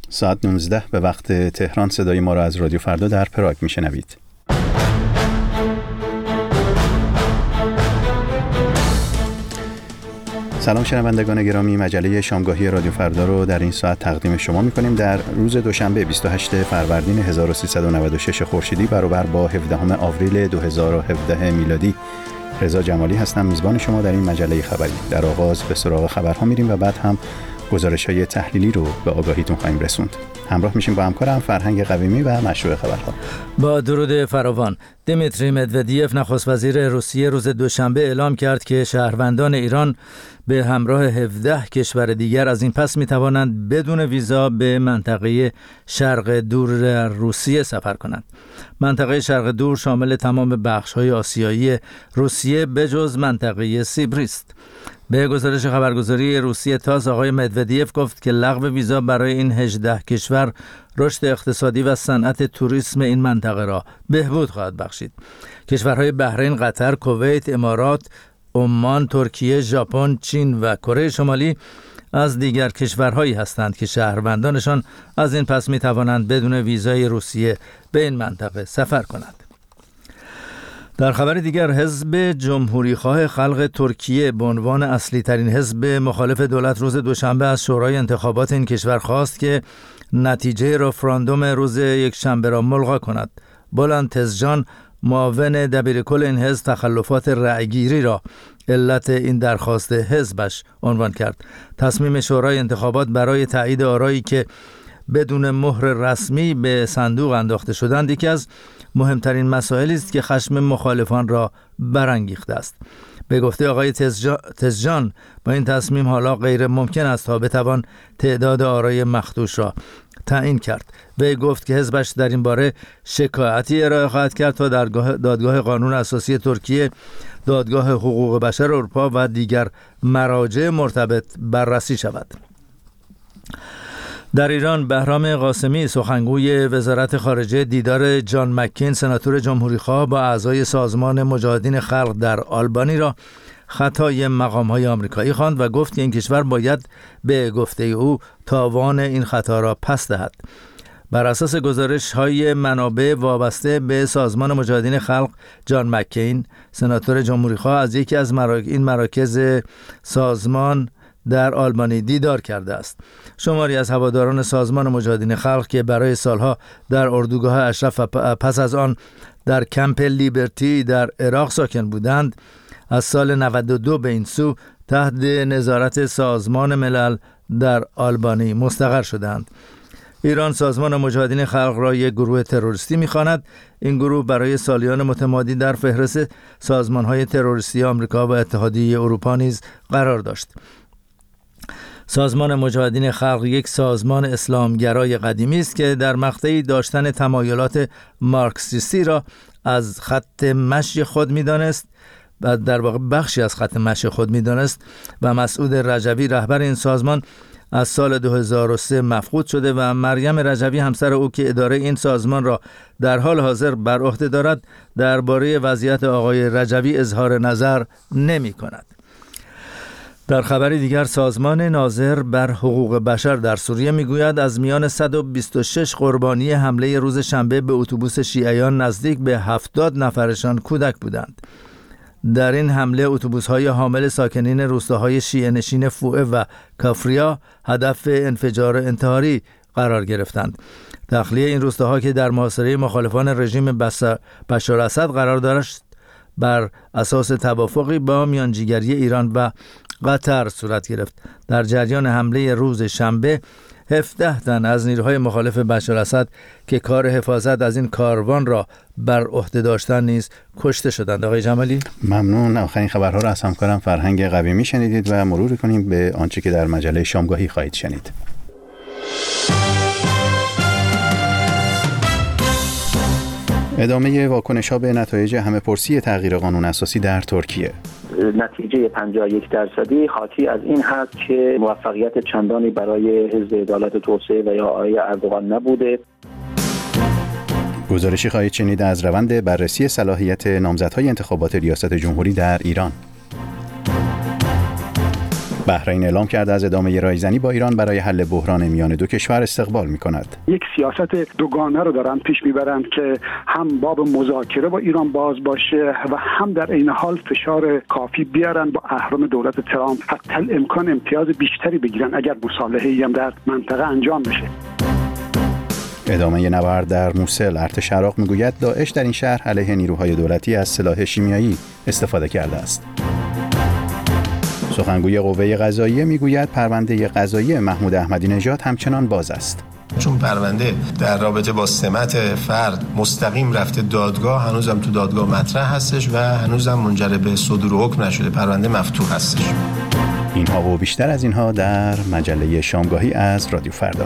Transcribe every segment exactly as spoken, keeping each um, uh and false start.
ساعت نوزده به وقت تهران صدای ما را از رادیو فردا در پراگ میشنوید. سلام شنوندگان گرامی، مجله شامگاهی رادیو فردا رو در این ساعت تقدیم شما می‌کنیم. در روز دوشنبه بیست و هشتم فروردین هزار و سیصد و نود و شش خورشیدی برابر با هفدهم آوریل دو هزار و هفده میلادی. رضا جمالی هستم، میزبان شما در این مجله خبری. در آغاز به سراغ خبرها میریم و بعد هم گزارش‌های تحلیلی رو به آگاهیتون خواهیم رسوند. همراه میشیم با همکارم فرهنگ قویمی و مشروع خبرها. با درود فراوان، دیمیتری مدودیف نخست وزیر روسیه روز دوشنبه اعلام کرد که شهروندان ایران به همراه هفده کشور دیگر از این پس میتوانند بدون ویزا به منطقه شرق دور روسیه سفر کنند. منطقه شرق دور شامل تمام بخش‌های آسیایی روسیه بجز منطقه سیبری است. به گزارش خبرگزاری روسیه تاس، آقای مدودیف گفت که لغو ویزا برای این هجده کشور رشد اقتصادی و صنعت توریسم این منطقه را بهبود خواهد بخشید. کشورهای بحرین، قطر، کویت، امارات، عمان، ترکیه، ژاپن، چین و کره شمالی از دیگر کشورهایی هستند که شهروندانشان از این پس می توانند بدون ویزای روسیه به این منطقه سفر کنند. در خبر دیگر، حزب جمهوریخواه خلق ترکیه به عنوان اصلی ترین حزب مخالف دولت روز دوشنبه از شورای انتخابات این کشور خواست که نتیجه رفراندوم روز یک شنبه را ملغا کند. بلند تزجان، معاون دبیرکل این حزب، تخلفات رأیگیری را علت این درخواست حزبش عنوان کرد. تصمیم شورای انتخابات برای تایید آرایی که بدون مهر رسمی به صندوق انداخته شدند یکی از مهمترین مسائلی است که خشم مخالفان را برانگیخته است. به گفته آقای تزجان، با این تصمیم حالا غیر ممکن است تا بتوان تعداد آرای مخدوش را تعیین کرد. وی گفت که حزبش در این باره شکایتی ارائه خواهد کرد تا در دادگاه قانون اساسی ترکیه، دادگاه حقوق بشر اروپا و دیگر مراجع مرتبط بررسی شود. در ایران، بهرام قاسمی سخنگوی وزارت خارجه دیدار جان مکین، سناتور جمهوریخواه، با اعضای سازمان مجاهدین خلق در آلبانی را خطای مقام‌های آمریکایی خواند و گفت که این کشور باید به گفته او تاوان این خطا را پس دهد. بر اساس گزارش‌های منابع وابسته به سازمان مجاهدین خلق، جان مکین سناتور جمهوریخواه از یکی از مراک... این مراکز سازمان در آلبانی دیدار کرده است. شماری از هواداران سازمان مجاهدین خلق که برای سالها در اردوگاه اشرف و پس از آن در کمپ لیبرتی در عراق ساکن بودند، از سال نود و دو به این سو تحت نظارت سازمان ملل در آلبانی مستقر شدند. ایران سازمان مجاهدین خلق را یک گروه تروریستی می‌خواند. این گروه برای سالیان متمادی در فهرست سازمان‌های تروریستی آمریکا و اتحادیه اروپا نیز قرار داشت. سازمان مجاهدین خلق یک سازمان اسلامگرای قدیمی است که در مقطعی داشتن تمایلات مارکسیستی را از خط مشی خود می‌دانست و در واقع بخشی از خط مشی خود می‌دانست و مسعود رجوی رهبر این سازمان از سال دو هزار و سه مفقود شده و مریم رجوی همسر او که اداره این سازمان را در حال حاضر بر عهده دارد درباره وضعیت آقای رجوی اظهار نظر نمی‌کند. در خبری دیگر، سازمان ناظر بر حقوق بشر در سوریه میگوید از میان صد و بیست و شش قربانی حمله روز شنبه به اتوبوس شیعیان نزدیک به هفتاد نفرشان کودک بودند. در این حمله اتوبوس‌های حامل ساکنین روستاهای شیعه نشین فوئه و کافریا هدف انفجار انتحاری قرار گرفتند. تخلیه این روستاها که در محاصره مخالفان رژیم بشار اسد قرار داشت بر اساس توافقی با میانجیگری ایران و قطر صورت گرفت. در جریان حمله روز شنبه هفده تن از نیروهای مخالف بشار اسد که کار حفاظت از این کاروان را بر عهده داشتن نیز کشته شدند. آقای جمالی، ممنون. آخرین خبرها را از همکارم فرهنگ قویمی شنیدید و مرور کنیم به آنچه که در مجله شامگاهی خواهید شنید. ادامه واکنش‌ها به نتایج همه‌پرسی تغییر قانون اساسی در ترکیه. نتیجه پنجاه و یک درصدی حاکی از این هست که موفقیت چندانی برای حزب عدالت و توسعه و یا آقای اردوغان نبوده. گزارشی خواهید شنید از روند بررسی صلاحیت نامزدهای انتخابات ریاست جمهوری در ایران. بحرین اعلام کرده از ادامه رایزنی با ایران برای حل بحران میان دو کشور استقبال می‌کند. یک سیاست دوگانه رو دارن پیش میبرند که هم باب مذاکره با ایران باز باشه و هم در عین حال فشار کافی بیارن با اهرم دولت ترامپ حتی امکان امتیاز بیشتری بگیرن اگر مصالحه‌ای هم در منطقه انجام بشه. ادامه نبرد در موسل. ارتش عراق میگوید داعش در این شهر علیه نیروهای دولتی از سلاح شیمیایی استفاده کرده است. سخنگوی قوه قضاییه میگوید پرونده قضایی محمود احمدی نژاد همچنان باز است. چون پرونده در رابطه با سمت فرد مستقیم رفته دادگاه، هنوزم تو دادگاه مطرح هستش و هنوزم منجر به صدور حکم نشده، پرونده مفتوح هستش. اینها و بیشتر از اینها در مجله شامگاهی از رادیو فردا.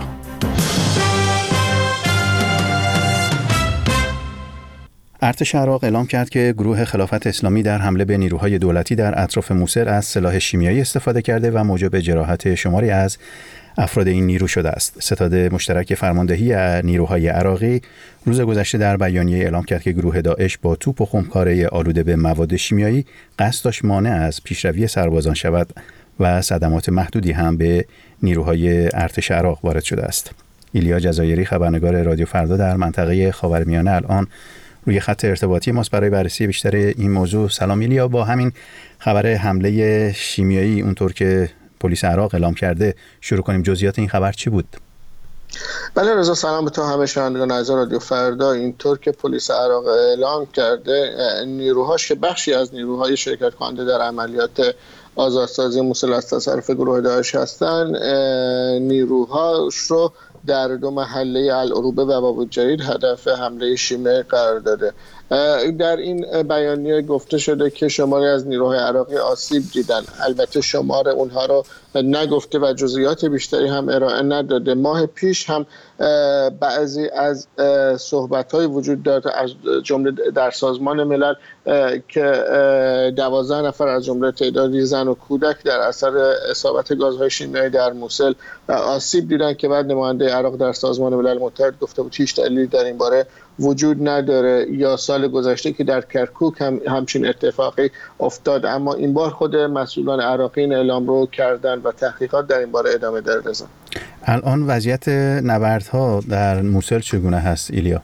ارتش عراق اعلام کرد که گروه خلافت اسلامی در حمله به نیروهای دولتی در اطراف موسل از سلاح شیمیایی استفاده کرده و موجب جراحت شماری از افراد این نیرو شده است. ستاد مشترک فرماندهی نیروهای عراقی روز گذشته در بیانیه اعلام کرد که گروه داعش با توپ و خمپاره آلوده به مواد شیمیایی قصد داشت مانع از پیشروی سربازان شود و صدمات محدودی هم به نیروهای ارتش عراق وارد شده است. ایلیا جزایری، خبرنگار رادیو فردا در منطقه خاورمیانه، الان روی خط ارتباطی ماست برای بررسی بیشتر این موضوع. سلام ایلیا، با همین خبر حمله شیمیایی اونطور که پلیس عراق اعلام کرده شروع کنیم. جزئیات این خبر چی بود؟ بله رضا، سلام به تو همه شنوندگان عزیز رادیو فردا. اینطور که پلیس عراق اعلام کرده نیروهاش که بخشی از نیروهای شرکت کننده در عملیات آزادسازی موسل از تصرف گروه داعش هستند، نیروهاش رو در دو محله العروبه و باب الجدید هدف حمله شیمیایی قرار داده. در این بیانیه گفته شده که شماری از نیروهای عراقی آسیب دیدن. البته شمار اونها رو نگفته و جزئیات بیشتری هم ارائه نداده. ماه پیش هم بعضی از صحبت‌های وجود داشت از جمله در سازمان ملل که دوازده نفر از جمله تعدادی زن و کودک در اثر اصابت گازهای شیمیایی در موسل آسیب دیدن که بعد نماینده عراق در سازمان ملل متحد گفته بود هیچ دلیلی در این باره وجود نداره. یا سال گذشته که در کرکوک هم همچین اتفاقی افتاد، اما این بار خود مسئولان عراقی این اعلام رو کردن و تحقیقات در این باره ادامه داره. رضا، الان وضعیت نبردها در موسل چگونه هست ایلیا؟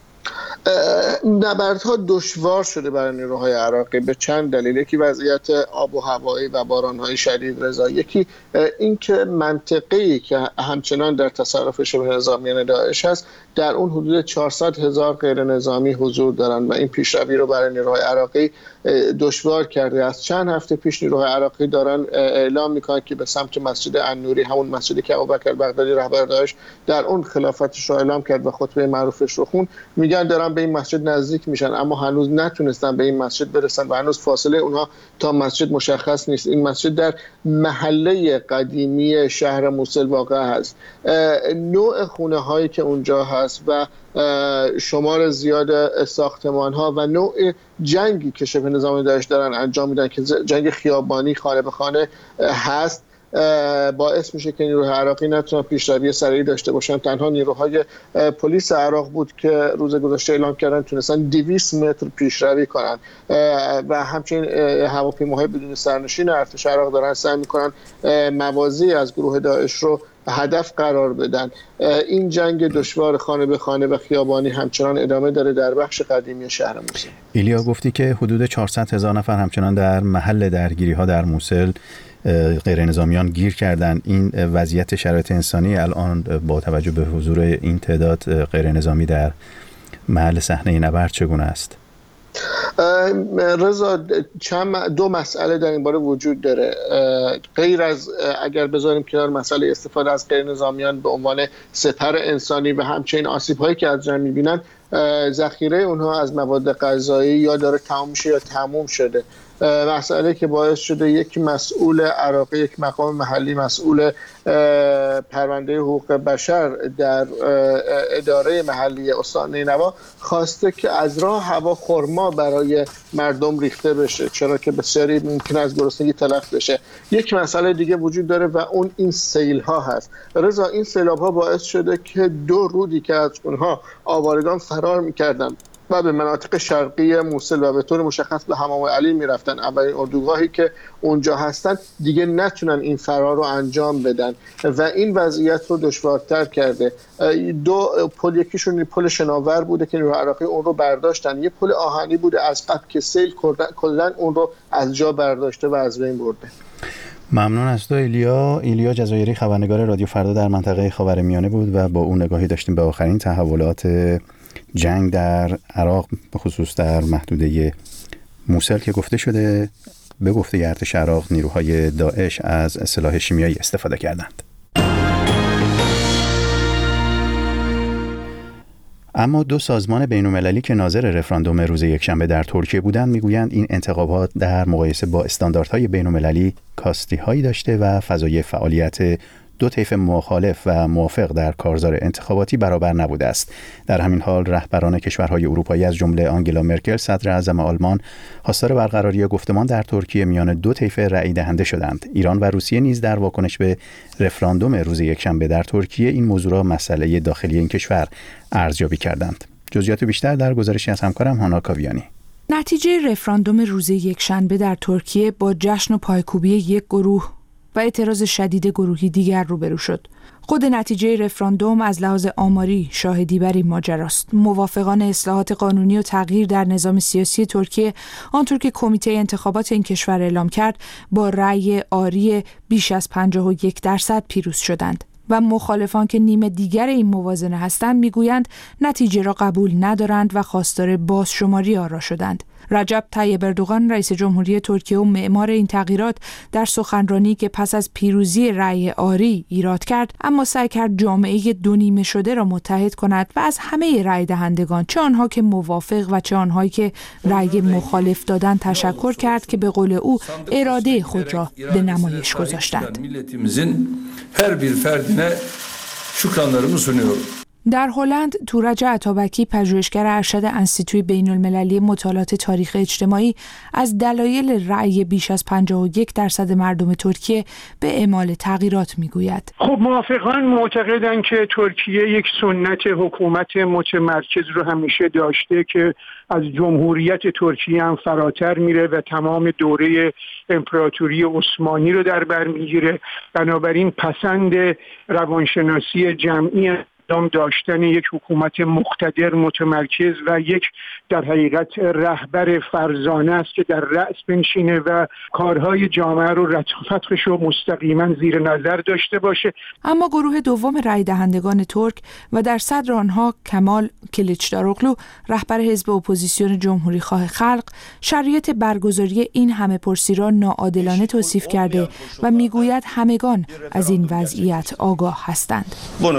نبردها دشوار شده برای نیروهای عراقی به چند دلیل. یکی وضعیت آب و هوایی و بارانهای شدید رضا، یکی اینکه منطقه‌ای که همچنان در تصرف شبه نظامیان داعش هست در اون حدود چهارصد هزار غیر نظامی حضور دارند و این پیشروی رو برای نیروهای عراقی دشوار کرده است. چند هفته پیش نیروهای عراقی دارن اعلام میکنن که به سمت مسجد النوری، همون مسجدی که ابوبکر بغدادی رهبر داعش در اون خلافتش رو اعلام کرد و خطبه معروفش رو خون، میگن دارن به این مسجد نزدیک میشن اما هنوز نتونستن به این مسجد برسن و هنوز فاصله اونها تا مسجد مشخص نیست. این مسجد در محله قدیمی شهر موسل واقع هست. نوع خونه هایی که اونجا هست و شمار زیاد ساختمان ها و نوع جنگی که شبه نظامی داعش دارن انجام میدن که جنگ خیابانی خانه به خانه هست باعث میشه که نیروهای عراقی نتونن پیشروی سریعی داشته باشن. تنها نیروهای پلیس عراق بود که روز گذشته اعلام کردن تونستن دویست متر پیشروی کنن و همچنین هواپیماهای بدون سرنشین ارتش عراق دارن سعی میکنن موازی از گروه داعش رو هدف قرار بدن. این جنگ دشوار خانه به خانه و خیابانی همچنان ادامه داره در بخش قدیمی شهر موسل. ایلیا، گفتی که حدود چهارصد هزار نفر همچنان در محل درگیری ها در موسل غیر نظامیان گیر کردن. این وضعیت شرایط انسانی الان با توجه به حضور این تعداد غیر نظامی در محل صحنه نبرد چگونه است؟ رضا، چند دو مسئله در این باره وجود داره. غیر از اگر بذاریم کنار مسئله استفاده از غیر نظامیان به عنوان سپر انسانی و همچنین آسیب‌هایی که از جمع می‌بینن، ذخیره اونها از مواد غذایی یا داره تمام میشه یا تموم شده. مسئله که باعث شده یک مسئول عراقی، یک مقام محلی مسئول پرونده حقوق بشر در اداره محلی استان نینوا خواسته که از راه هوا خرما برای مردم ریخته بشه، چرا که بسیاری ممکن از گرسنگی تلف بشه. یک مسئله دیگه وجود داره و اون این سیل ها هست. رضا، این سیلاب ها باعث شده که دو رودی که از اونها آوارگان فرار میکردن و به مناطق شرقی موصل و به طور مشخص به حمام علی میرفتن. اولین اردوگاهی که اونجا هستن دیگه نتونن این فرار رو انجام بدن و این وضعیت رو دشوارتر کرده. دو پل، یکیشون پل شناور بوده که نیروهای عراقی اون رو برداشتن، یه پل آهنی بوده از قبل که سیل کلا اون رو از جا برداشته و از بین برده. ممنون از تو ایلیا. ایلیا جزایری، خبرنگار رادیو فردا در منطقه خاورمیانه بود و با اون نگاهی داشتیم به آخرین تحولات جنگ در عراق، به خصوص در محدوده موصل که گفته شده به گفته ارتش عراق نیروهای داعش از سلاح شیمیایی استفاده کردند. اما دو سازمان بین‌المللی که ناظر رفراندوم روز یکشنبه در ترکیه بودند میگویند این انتخابات در مقایسه با استانداردهای بین‌المللی کاستی‌هایی داشته و فضای فعالیت دو طیف مخالف و موافق در کارزار انتخاباتی برابر نبوده است. در همین حال رهبران کشورهای اروپایی از جمله آنگلا مرکل صدر اعظم آلمان خواستار برقراری گفتمان در ترکیه میان دو طیف رأی دهنده شدند. ایران و روسیه نیز در واکنش به رفراندوم روز یکشنبه در ترکیه این موضوع را مسئله داخلی این کشور ارزیابی کردند. جزئیات بیشتر در گزارشی از همکارم هانا کاویانی. نتیجه رفراندوم روز یکشنبه در ترکیه با جشن و پایکوبی یک گروه و اعتراض شدید گروهی دیگر روبرو شد. خود نتیجه رفراندوم از لحاظ آماری شاهدی بر این ماجراست. موافقان اصلاحات قانونی و تغییر در نظام سیاسی ترکیه، آنطور که کمیته انتخابات این کشور اعلام کرد، با رأی آری بیش از پنجاه و یک درصد پیروز شدند و مخالفان که نیم دیگر این موازنه هستند میگویند نتیجه را قبول ندارند و خواستار بازشماری آرا شدند. رجب طیب اردوغان رئیس جمهوری ترکیه و معمار این تغییرات در سخنرانی که پس از پیروزی رأی آری ایراد کرد، اما سعی کرد جامعه دو نیمه شده را متحد کند و از همه رأی دهندگان، چه آنها که موافق و چه آنهایی که رأی مخالف دادند، تشکر کرد که به قول او اراده خود را به نمایش گذاشتند. در هلند تورج عطابکی، پژوهشگر ارشد انستیتوی بین‌المللی مطالعات تاریخ اجتماعی، از دلایل رأی بیش از پنجاه و یک درصد مردم ترکیه به اعمال تغییرات میگوید. خب موافقان معتقدند که ترکیه یک سنت حکومت متمرکز رو همیشه داشته که از جمهوریت ترکیه هم فراتر میره و تمام دوره امپراتوری عثمانی رو در بر میگیره. بنابراین پسند روانشناسی جمعی داشتن یک حکومت مقتدر متمرکز و یک در حقیقت رهبر فرزانه است که در رأس بنشینه و کارهای جامعه رو رتق و مستقیما زیر نظر داشته باشه. اما گروه دوم رای دهندگان ترک و در صدر آنها کمال کلیچداروغلو، رهبر حزب اپوزیسیون جمهوری خواه خلق، شرایط برگزاری این همه پرسی را ناعادلانه توصیف کرده و میگوید همگان از این وضعیت آگاه هستند.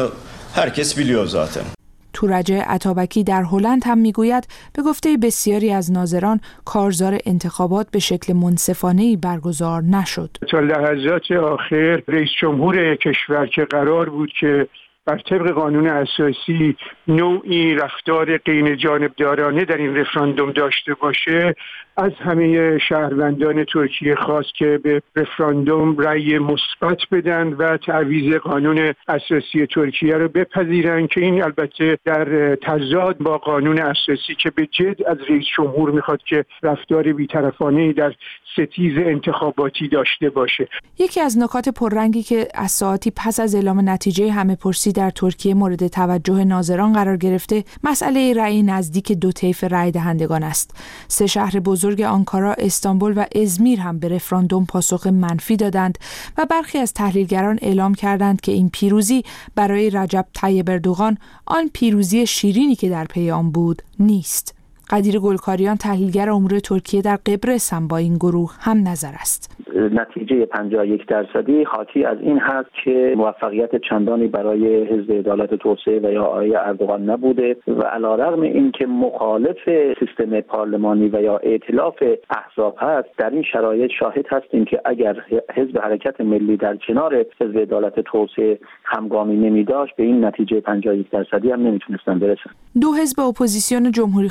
herkes biliyor zaten. تورج عطابکی در هلند هم میگوید به گفته بسیاری از ناظران کارزار انتخابات به شکل منصفانه‌ای برگزار نشد. تا لحظات آخر رئیس جمهور کشور که قرار بود که بر طبق قانون اساسی نوعی رفتار غیر جانبدارانه در این رفراندوم داشته باشه، از همه شهروندان ترکیه خواست که به رفراندوم رأی مثبت بدن و تعویض قانون اساسی ترکیه رو بپذیرن که این البته در تضاد با قانون اساسی که به جد از رئیس جمهور میخواد که رفتار بی‌طرفانه‌ای در ستیز انتخاباتی داشته باشه. یکی از نکات پررنگی که از ساعتی پس از اعلام نتیجه همه پرسی در ترکیه مورد توجه ناظران قرار گرفته، مسئله رأی نزدیک دو طیف رأی دهندگان است. سه شهر بزرگ آنکارا، استانبول و ازمیر هم به رفراندوم پاسخ منفی دادند و برخی از تحلیلگران اعلام کردند که این پیروزی برای رجب طیب اردوغان آن پیروزی شیرینی که در پی آن بود نیست. قدیر گلکاریان، تحلیلگر امور ترکیه در قبرس، هم با این گروه هم نظر است. نتیجه پنجاه و یک درصدی حاکی از این هست که موفقیت چندانی برای حزب عدالت و توسعه و یا آقای اردوغان نبوده و علیرغم اینکه مخالف سیستم پارلمانی و یا ائتلاف احزاب هست، در این شرایط شاهد هستیم که اگر حزب حرکت ملی در کنار حزب عدالت و توسعه همگامی نمی داشت، به این نتیجه پنجاه و یک درصدی هم نمیتونستن برسن. دو حزب اپوزیسیون جمهوری خواه خلق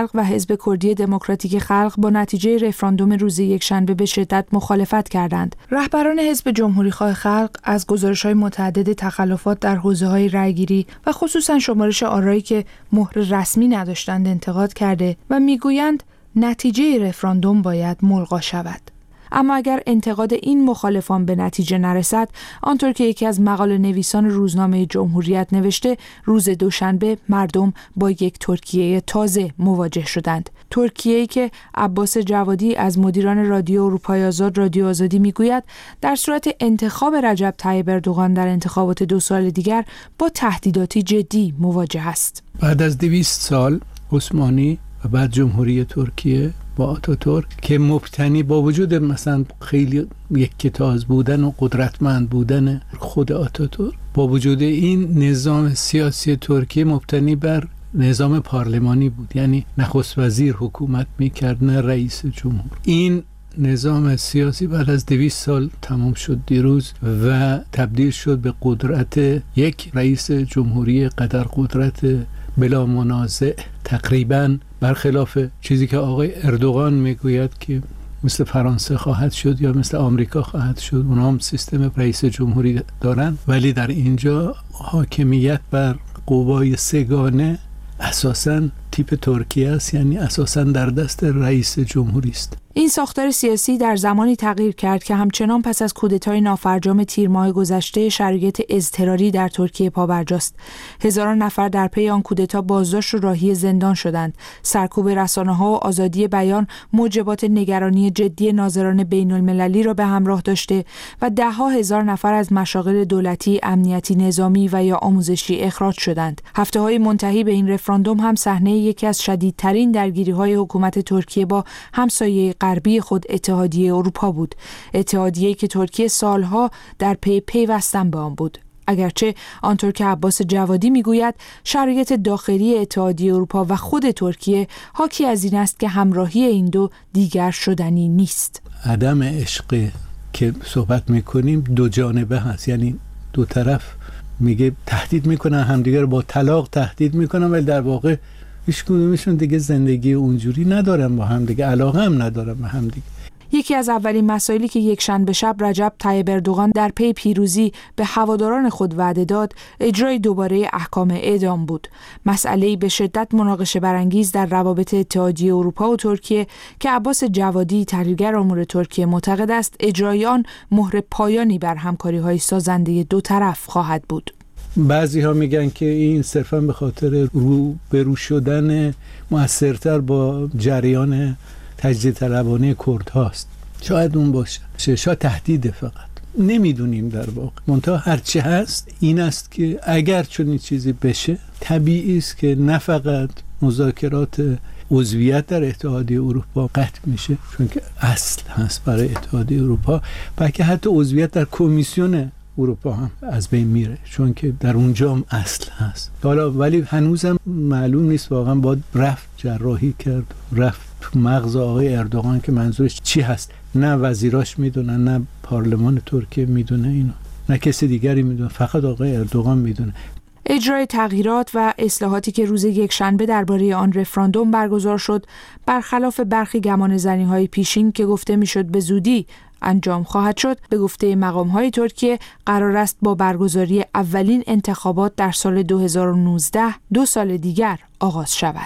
خلق و حزب کردی دموکراتیک خلق با نتیجه رفراندوم روز یکشنبه به شدت مخالفت کردند. رهبران حزب جمهوریخواه خلق از گزارش‌های متعدد تخلفات در حوزه‌های رأی‌گیری و خصوصاً شمارش آرایی که مهر رسمی نداشتند انتقاد کرده و میگویند نتیجه رفراندوم باید ملغا شود. اما اگر انتقاد این مخالفان به نتیجه نرسد، آنطور که یکی از مقاله نویسان روزنامه جمهوریت نوشته، روز دوشنبه مردم با یک ترکیه تازه مواجه شدند. ترکیه‌ای که عباس جوادی از مدیران رادیو اروپای آزاد رادیو آزادی میگوید در صورت انتخاب رجب طیب اردوغان در انتخابات دو سال دیگر با تهدیداتی جدی مواجه است. بعد از دویست سال عثمانی و بعد جمهوری ترکیه با آتاتورک که مبتنی با وجود مثلا خیلی یکتاز بودن و قدرتمند بودن خود آتاتورک، با وجود این نظام سیاسی ترکیه مبتنی بر نظام پارلمانی بود، یعنی نخست وزیر حکومت میکرد نه رئیس جمهور. این نظام سیاسی بعد از دویست سال تمام شد دیروز و تبدیل شد به قدرت یک رئیس جمهوری قدر قدرت بلا منازع، تقریباً برخلاف چیزی که آقای اردوغان میگوید که مثل فرانسه خواهد شد یا مثل آمریکا خواهد شد. اونا هم سیستم رئیس جمهوری دارن، ولی در اینجا حاکمیت بر قوای سگانه اساساً تیپ ترکیه است، یعنی اساساً در دست رئیس جمهوری است. این ساختار سیاسی در زمانی تغییر کرد که همچنان پس از کودتای نافرجام تیر ماه گذشته شرایط اضطراری در ترکیه پابرجاست. هزاران نفر در پی آن کودتا بازداشت و راهی زندان شدند. سرکوب رسانه‌ها و آزادی بیان موجبات نگرانی جدی ناظران بین‌المللی را به همراه داشته و ده‌ها هزار نفر از مشاغل دولتی، امنیتی، نظامی و یا آموزشی اخراج شدند. هفته‌های منتهی به این رفراندوم هم صحنه یکی از شدیدترین درگیری‌های حکومت ترکیه با همسایه غربی خود اتحادیه اروپا بود. اتحادیه‌ای که ترکیه سالها در پی پیوستن به آن بود. اگرچه آنطور که عباس جوادی میگوید شرایط داخلی اتحادیه اروپا و خود ترکیه حاکی از این است که همراهی این دو دیگر شدنی نیست. عدم عشق که صحبت میکنیم دو جانبه هست، یعنی دو طرف میگه تهدید میکنن همدیگه رو، با طلاق تهدید میکنن، ولی در واقع هیچ کدومشون دیگه زندگی اونجوری ندارن با هم دیگه، علاقه هم ندارن با هم دیگه. یکی از اولین مسائلی که یک شنبه شب رجب طیب اردوغان در پی پیروزی به هواداران خود وعده داد، اجرای دوباره احکام اعدام بود. مسئله‌ای به شدت مناقشه برانگیز در روابط اتحادیه اروپا و ترکیه که عباس جوادی تحلیلگر امور ترکیه معتقد است اجرای آن مهر پایانی بر همکاری‌های سازنده دو طرف خواهد بود. بعضی ها میگن که این صرفا به خاطر رو به رو شدن مؤثرتر با جریان تجدید طلبانه کرد هاست. شاید اون باشه، شاید تهدیده، فقط نمیدونیم در واقع. منتها هرچی هست این است که اگر چنین چیزی بشه طبیعی است که نه فقط مذاکرات عضویت در اتحادیه اروپا قطع میشه، چون که اصل هست برای اتحادیه اروپا، بلکه حتی عضویت در کمیسیون اروپا هم از بین میره، چون که در اونجا هم اصل هست. حالا ولی هنوزم معلوم نیست واقعا باید رفت جراحی کرد، رفت تو مغز آقای اردوغان که منظورش چی هست. نه وزیراش میدونن، نه پارلمان ترکیه میدونه اینو، نه کسی دیگری میدونه، فقط آقای اردوغان میدونه. اجرای تغییرات و اصلاحاتی که روز یکشنبه درباره آن رفراندوم برگزار شد، برخلاف برخی گمانه‌زنی‌های پیشین که گفته میشد به زودی انجام خواهد شد، به گفته مقام‌های ترکیه قرار است با برگزاری اولین انتخابات در سال دو هزار و نوزده دو سال دیگر آغاز شود.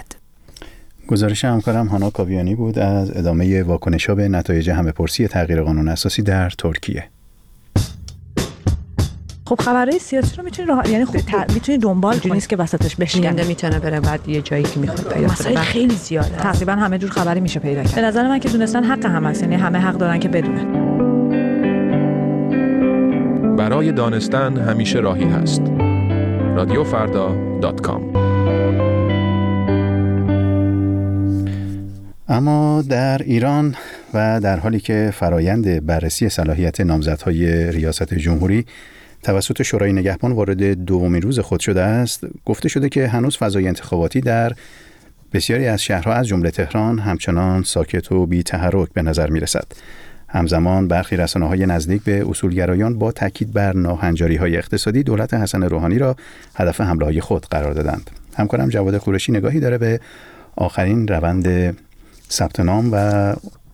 گزارش همکارم هانا کاویانی بود از ادامه واکنش‌ها به نتایج همه‌پرسی تغییر قانون اساسی در ترکیه. خب خبرهای سیاسی رو میتونی راه... یعنی خب ت... میتونی دنبال کنی، نیست که وسطش بشکنی، میتونه بره بعد یه جایی که میخواد پیدا کنه. مسائل خیلی زیاده، تقریبا همه جور خبری میشه پیدا کرد. به نظر من که دونستن حق همه است، یعنی همه حق دارن که بدونن. برای دانستن همیشه راهی هست. رادیو فردا دات کام. اما در ایران و در حالی که فرایند بررسی صلاحیت نامزدهای ریاست جمهوری توسط شورای نگهبان وارد دومین روز خود شده است، گفته شده که هنوز فضای انتخاباتی در بسیاری از شهرها از جمله تهران همچنان ساکت و بی تحرک به نظر می رسد. همزمان برخی رسانه‌های نزدیک به اصولگرایان با تاکید بر ناهنجاری‌های اقتصادی دولت حسن روحانی را هدف حمله‌های خود قرار دادند. همکارم جواد قریشی نگاهی داره به آخرین روند ثبت نام و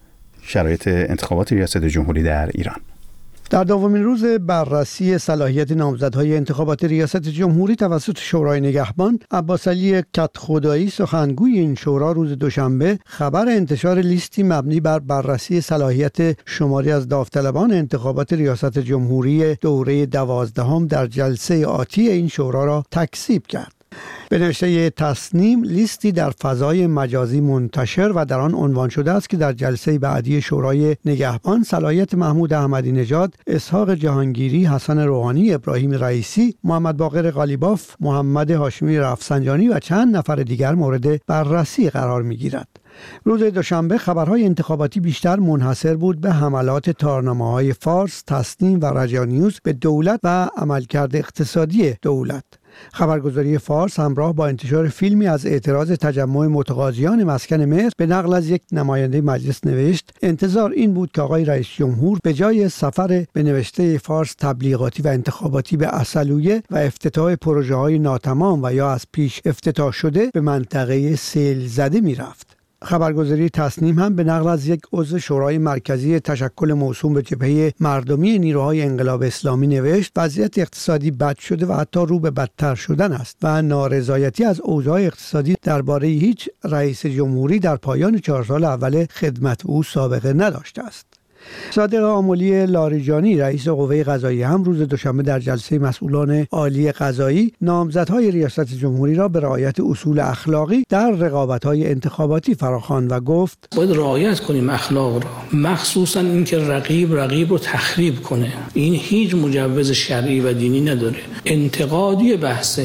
شرایط انتخابات ریاست جمهوری در ایران. در دومین روز بررسی صلاحیت نامزدهای انتخابات ریاست جمهوری توسط شورای نگهبان، عباسعلی کدخدایی سخنگوی این شورا روز دوشنبه خبر انتشار لیستی مبنی بر بررسی صلاحیت شماری از داوطلبان انتخابات ریاست جمهوری دوره دوازدهم در جلسه آتی این شورا را تکذیب کرد. به نوشته تصنیم لیستی در فضای مجازی منتشر و در آن عنوان شده است که در جلسه بعدی شورای نگهبان صلاحیت محمود احمدی نژاد، اسحاق جهانگیری، حسن روحانی، ابراهیم رئیسی، محمد باقر قالیباف، محمد هاشمی رفسنجانی و چند نفر دیگر مورد بررسی قرار می‌گیرد. روز دوشنبه خبرهای انتخاباتی بیشتر منحصر بود به حملات تارنامه‌های فارس، تصنیم و رجا نیوز به دولت و عملکرد اقتصادی دولت. خبرگزاری فارس همراه با انتشار فیلمی از اعتراض تجمع متقاضیان مسکن مهر به نقل از یک نماینده مجلس نوشت انتظار این بود که آقای رئیس جمهور به جای سفر به نوشته فارس تبلیغاتی و انتخاباتی به عسلویه و افتتاح پروژه های ناتمام و یا از پیش افتتاح شده به منطقه سیل زده می رفت. خبرگزاری تصنیم هم به نقل از یک عضو شورای مرکزی تشکل موسوم به جبهه مردمی نیروهای انقلاب اسلامی نوشت وضعیت اقتصادی بد شده و حتی رو به بدتر شدن است و نارضایتی از اوضاع اقتصادی درباره هیچ رئیس جمهوری در پایان چهار سال اول خدمت او سابقه نداشته است. صادق آملی لاریجانی رئیس قوه قضاییه هم روز دوشنبه در جلسه مسئولان عالی قضایی نامزدهای ریاست جمهوری را به رعایت اصول اخلاقی در رقابت‌های انتخاباتی فراخواند و گفت باید رعایت کنیم اخلاق را، مخصوصا اینکه رقیب رقیب رو تخریب کنه. این هیچ مجوز شرعی و دینی نداره. انتقادی بحث،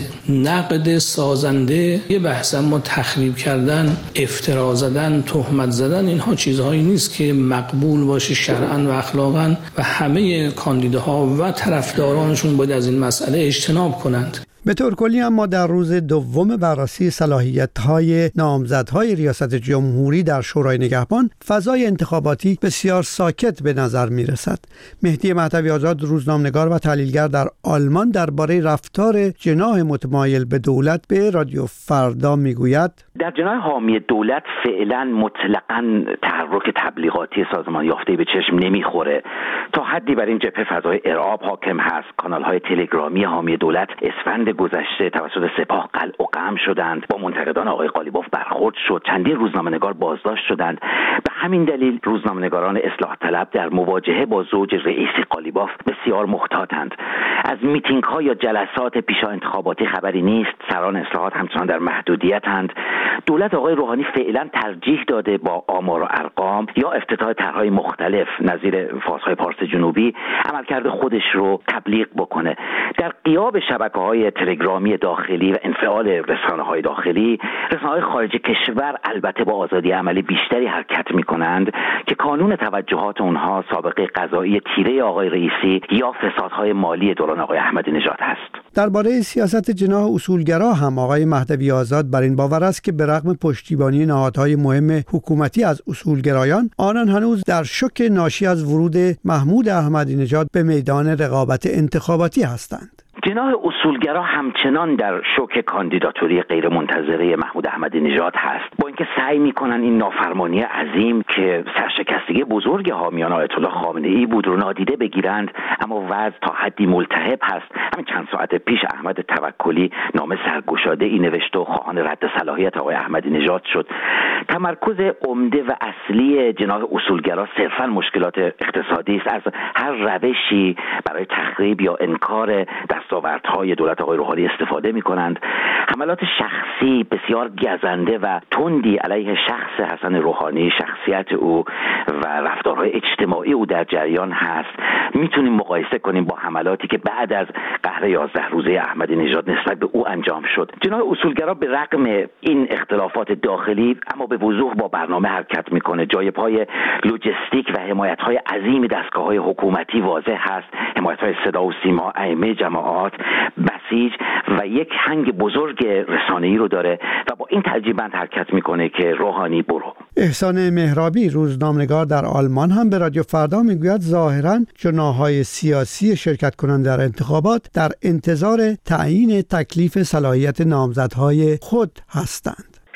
نقد سازنده یه بحث، اما تخریب کردن، افترا زدن، تهمت زدن، اینها چیزهایی نیست که مقبول باشه شرعاً و اخلاقاً و همه کاندیداها و طرفدارانشون باید از این مسئله اجتناب کنند. به طور کلی اما در روز دوم بررسی صلاحیت‌های نامزدهای ریاست جمهوری در شورای نگهبان فضای انتخاباتی بسیار ساکت به نظر می‌رسد. مهدی مهدوی آزاد روزنامه‌نگار و تحلیلگر در آلمان درباره رفتار جناح متمایل به دولت به رادیو فردا میگوید در جناح حامی دولت فعلا مطلقاً تحرک تبلیغاتی سازمان یافته به چشم نمیخوره. تا حدی بر این جبهه فضای ارعاب حاکم هست. کانال‌های تلگرامی حامی دولت اسفند گذشته توسط سپاه قلع و قمع شدند، با منتقدان آقای قالیباف برخورد شد، چندین روزنامه‌نگار بازداشت شدند. به همین دلیل روزنامه‌نگاران اصلاح طلب در مواجهه با زوج رئیسی قالیباف بسیار محتاطند. از میتینگ‌ها یا جلسات پیشا انتخاباتی خبری نیست. سران اصلاحات همچنان در محدودیت‌اند. دولت آقای روحانی فعلا ترجیح داده با آمار و ارقام یا افتتاح طرح‌های مختلف نظیر فازهای پارس جنوبی عملکرد خودش رو تبلیغ بکنه. در غیاب شبکه‌های تلگرامی داخلی و انفعال رسانه‌های داخلی، رسانه‌های خارج کشور البته با آزادی عملی بیشتری حرکت می‌کنند که کانون توجهات اونها سابقه قضایی تیره آقای رئیسی یا فسادهای مالی دوران آقای احمدی نژاد هست. درباره سیاست جناح اصولگرا هم آقای مهدوی آزاد بر این باور است که به رغم پشتیبانی نهادهای مهم حکومتی از اصولگرایان، آنان هنوز در شوک ناشی از ورود محمود احمدی نژاد به میدان رقابت انتخاباتی هستند. جناح اصولگرا همچنان در شوک کاندیداتوری غیر منتظره محمود احمدی نژاد هست، با اینکه سعی میکنن این نافرمانی عظیم که سرشکستگی بزرگ حامیان آیت الله خامنه ای بود رو نادیده بگیرند، اما وضع تا حدی ملتهب هست. همین چند ساعت پیش احمد توکلی نامه سرگشاده ای نوشت و خواهان رد صلاحیت آقای احمدی نژاد شد. تمرکز عمده و اصلی جناح اصولگرا صرفا مشکلات اقتصادی است. از هر روشی برای تخریب یا انکار دستاوردهای دولت آقای روحانی استفاده می‌کنند. حملات شخصی بسیار گزنده و تندی علیه شخص حسن روحانی، شخصیت او و رفتارهای اجتماعی او در جریان هست. میتونیم مقایسه کنیم با حملاتی که بعد از قهر یازده روزه احمدی نژاد نسبت به او انجام شد. جناح اصولگرا به رغم این اختلافات داخلی اما به وضوح با برنامه حرکت میکنه. جای پای لوجستیک و حمایت‌های عظیم دستگاه‌های حکومتی واضح هست. حمایت‌های صدا و سیما، ائمه جماعات، بسیج و یک هنگ بزرگ رسانه‌ای رو داره و با این ترجیباً حرکت میکنه که روحانی برو. احسان مهرابی روزنامه‌نگار در آلمان هم به رادیو فردا میگوید ظاهراً جناح‌های سیاسی شرکت کننده در انتخابات در انتظار تعیین تکلیف صلاحیت نامزدهای خود هستند.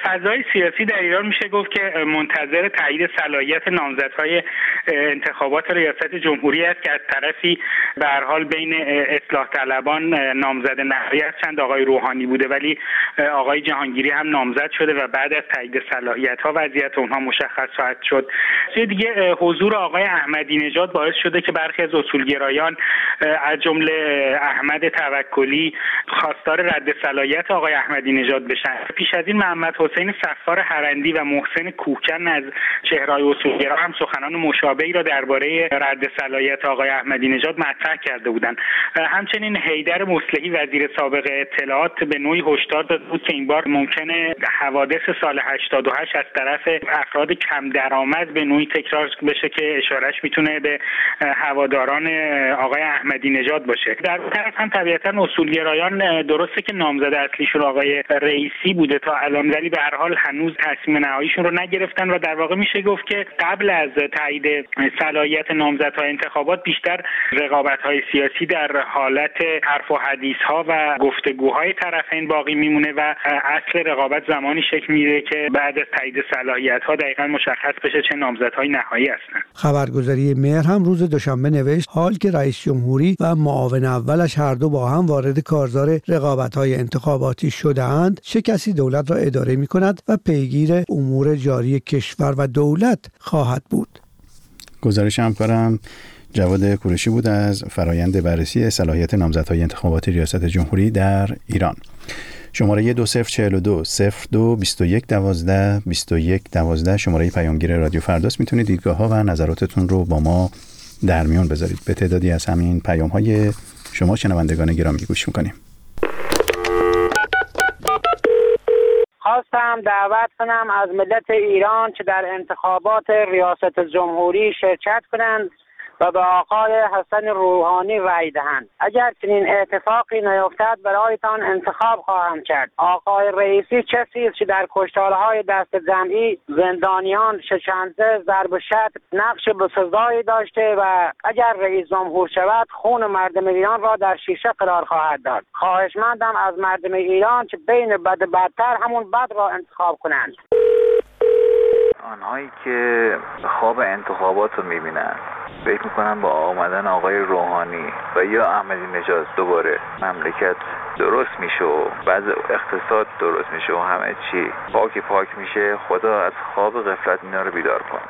فضای سیاسی در ایران میشه گفت که منتظر تایید صلاحیت نامزدهای انتخابات ریاست جمهوری است که از طرفی به هر حال بین اصلاح طلبان نامزد نهایی هستند آقای روحانی بوده، ولی آقای جهانگیری هم نامزد شده و بعد از تایید صلاحیت‌ها وضعیت اونها مشخص خواهد شد. چیز دیگه حضور آقای احمدی نژاد باعث شده که برخی از اصولگرایان از جمله احمد توکلی خواستار رد صلاحیت آقای احمدی نژاد بشن. پیش از این محمد حسین صفار هرندی و محسن کوهکن از چهره‌های اصولگرا هم سخنان مشابهی را درباره رد صلاحیت آقای احمدی نژاد مطرح کرده بودند. همچنین حیدر مصلحی وزیر سابق اطلاعات به نوعی هشدار داده بود که این بار ممکنه حوادث سال هشتاد و هشت از طرف افراد کم درآمد به نوعی تکرار بشه که اشارهش میتونه به هواداران آقای احمدی نژاد باشه. در اون طرف هم طبیعتاً اصولگرایان درسته که نامزد اصلیشون آقای رئیسی بوده تا الان، ولی به هر حال هنوز تصمیم نهاییشون رو نگرفتن و در واقع میشه گفت که قبل از تایید صلاحیت نامزدهای انتخابات بیشتر رقابت‌های سیاسی در حالت حرف و حدیث‌ها و گفتگوهای طرفین باقی میمونه و اصل رقابت زمانی شکل میگیره که بعد از تایید صلاحیت‌ها دقیقاً مشخص بشه چه نامزدهای نهایی هستن. خبرگزاری مهر هم روز دوشنبه نوشت حال که رئیس جمهوری و معاون اولش هر دو با هم وارد کارزار رقابت‌های انتخاباتی شده‌اند، چه کسی دولت را اداره می‌کند و پیگیر امور جاری کشور و دولت خواهد بود. گزارش همکارم جواد کوروشی بود از فرایند بررسی صلاحیت نامزدهای انتخاباتی ریاست جمهوری در ایران. شماره دو صفر چهل و دو صفر دو بیست و یک دوازده بیست و یک دوازده شماره پیامگیر رادیو فرداست. میتونید دیدگاه‌ها و نظراتتون رو با ما در میون بذارید. به تعدادی از همین پیام‌های شما شنوندگان گرامی گوش می‌کنیم. خواستم دعوت کنم از ملت ایران که در انتخابات ریاست جمهوری شرکت کنند و به آقای حسن روحانی رای دهند. اگر چنین اتفاقی نیفتد برایتان انتخاب خواهم کرد. آقای رئیسی کسی است که در کشتارهای دست جمعی زندانیان، شکنجه، ضرب و شتم نقش بسزایی داشته و اگر رئیس جمهور شود خون مردم ایران را در شیشه قرار خواهد داد. خواهشمندم از مردم ایران که بین بد بدتر همون بد را انتخاب کنند. آنهایی که خواب انتخابات رو میبینن فکر میکنم با آمدن آقای روحانی و یا احمدی نژاد دوباره مملکت درست میشه و بعض اقتصاد درست میشه و همه چی پاک پاک میشه. خدا از خواب غفلت اینا رو بیدار کنه.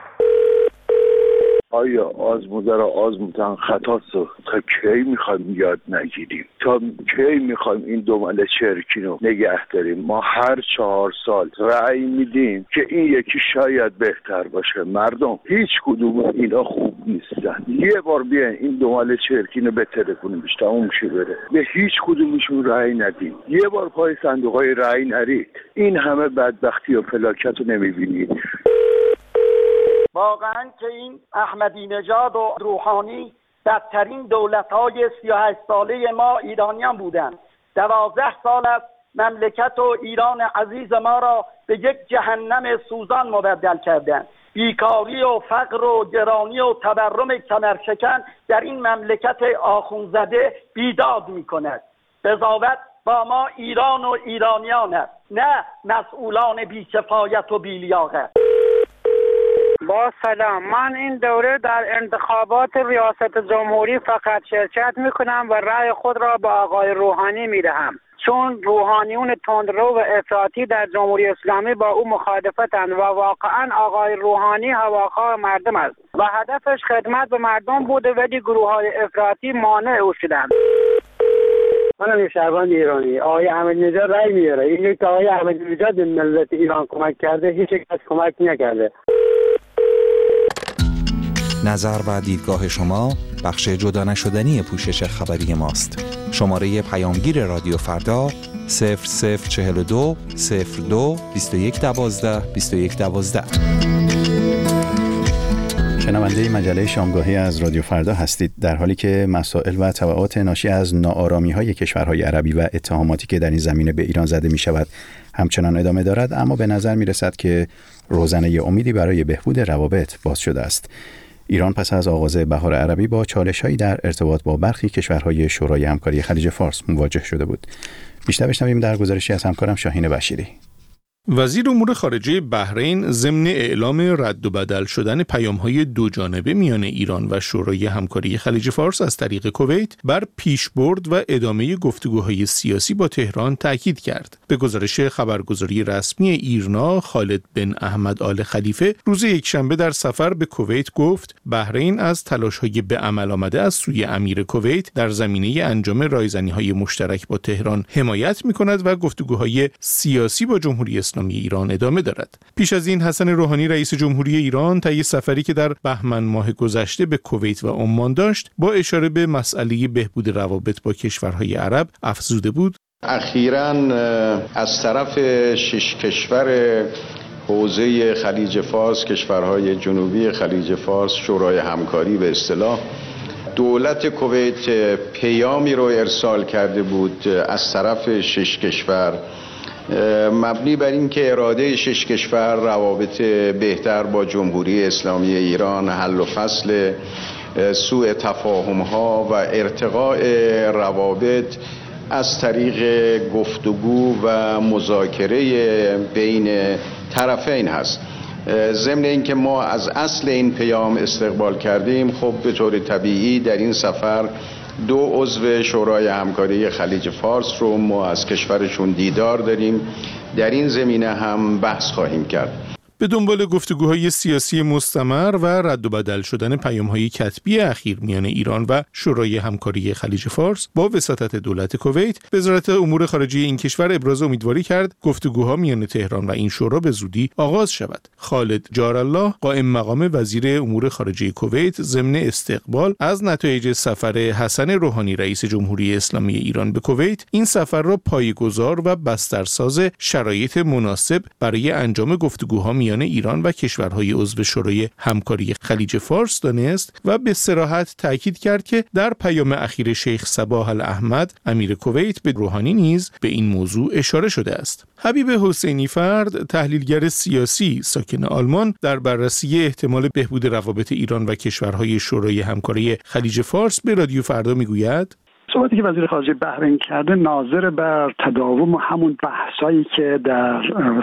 آیا آزموده را آزمودن خطاست؟ تا کی میخوایم یاد نگیریم؟ تا کی میخوایم این دو مله چرکی رو نگه داریم؟ ما هر چهار سال رأی میدیم که این یکی شاید بهتر باشه. مردم هیچ کدوم اینا خوب نیستن. یه بار بیاین این دو مله چرکی رو بتره کنیم بیش تموم شه بره. به هیچ کدومشون رأی ندیم. یه بار پای صندوقای رأی نرید. این همه بدبختی و فلاکت رو نمیبینید. واقعا که این احمدی نژاد و روحانی بدترین دولت‌های سی و هشت ساله ما ایرانیان بودند. دوازده سال است مملکت و ایران عزیز ما را به یک جهنم سوزان مبدل کردند. بیکاری و فقر و گرانی و تورم کمرشکن در این مملکت آخوندزده بیداد می‌کند. قضاوت با ما ایران و ایرانیان است، نه مسئولان بی‌کفایت و بی‌لیاقت. با سلام، من این دوره در انتخابات ریاست جمهوری فقط شرکت میکنم و رأی خود را به آقای روحانی میدهم، چون روحانیون تندرو و افراطی در جمهوری اسلامی با او مخالفتند و واقعا آقای روحانی هواخواه مردم است و هدفش خدمت به مردم بوده، ولی گروه های افراطی مانع او شدند. منم یه شهروند ایرانی. آقای احمدی نژاد رأی میاره. این که آقای احمدی نژاد ملت ایران کمک کرده، هیچ کس کمک نکرده. نظر و دیدگاه شما بخش جدا نشدنی پوشش خبری ماست. شماره پیامگیر رادیو فردا صفر صفر چهل و دو صفر دو بیست و یک دوازده بیست و یک دوازده. شنونده مجله شامگاهی از رادیو فردا هستید. در حالی که مسائل و تبعات ناشی از ناآرامی‌های کشورهای عربی و اتهاماتی که در این زمینه به ایران زده می‌شود همچنان ادامه دارد، اما به نظر می‌رسد که روزنه امیدی برای بهبود روابط باز شده است. ایران پس از آغاز بهار عربی با چالش‌هایی در ارتباط با برخی کشورهای شورای همکاری خلیج فارس مواجه شده بود. بیشتر بشنویم در گزارشی از همکارم شاهین بشیری. وزیر امور خارجه بحرین ضمن اعلام رد و بدل شدن پیام‌های دوجانبه میان ایران و شورای همکاری خلیج فارس از طریق کویت بر پیشبرد و ادامه گفتگوهای سیاسی با تهران تاکید کرد. به گزارش خبرگزاری رسمی ایرنا، خالد بن احمد آل خلیفه روز یکشنبه در سفر به کویت گفت بحرین از تلاش‌های به عمل آمده از سوی امیر کویت در زمینه انجام رایزنی‌های مشترک با تهران حمایت می‌کند و گفتگوهای سیاسی با جمهوری اسلامی ایران ادامه دارد. پیش از این حسن روحانی رئیس جمهوری ایران طی سفری که در بهمن ماه گذشته به کویت و عمان داشت با اشاره به مسئله بهبود روابط با کشورهای عرب افزوده بود: اخیراً از طرف شش کشور حوزه خلیج فارس، کشورهای جنوبی خلیج فارس، شورای همکاری به اصطلاح، دولت کویت پیامی رو ارسال کرده بود از طرف شش کشور مبنی بر این که اراده شش کشور روابط بهتر با جمهوری اسلامی ایران، حل و فصل سوء تفاهم‌ها و ارتقاء روابط از طریق گفتگو و مذاکره بین طرفین هست. ضمن اینکه ما از اصل این پیام استقبال کردیم، خب به طور طبیعی در این سفر دو عضو شورای همکاری خلیج فارس رو ما از کشورشون دیدار داریم. در این زمینه هم بحث خواهیم کرد. به دنبال گفتگوهای سیاسی مستمر و رد و بدل شدن پیام‌های کتبی اخیر میان ایران و شورای همکاری خلیج فارس با وساطت دولت کویت، وزارت امور خارجه این کشور ابراز امیدواری کرد گفتگوها میان تهران و این شورا به زودی آغاز شود. خالد جارالله، قائم مقام وزیر امور خارجه کویت، ضمن استقبال از نتایج سفر حسن روحانی رئیس جمهوری اسلامی ایران به کویت، این سفر را پایه‌گذار و بسترساز شرایط مناسب برای انجام گفتگوها میان ایران و کشورهای عضو شورای همکاری خلیج فارس دانست و به صراحت تاکید کرد که در پیام اخیر شیخ صباح الاحمد امیر کویت به روحانی نیز به این موضوع اشاره شده است. حبیب حسینی فرد، تحلیلگر سیاسی ساکن آلمان، در بررسی احتمال بهبود روابط ایران و کشورهای شورای همکاری خلیج فارس به رادیو فردا میگوید: صحبتی که وزیر خارجه بحرین کرده ناظر بر تداوم همون بحثایی که در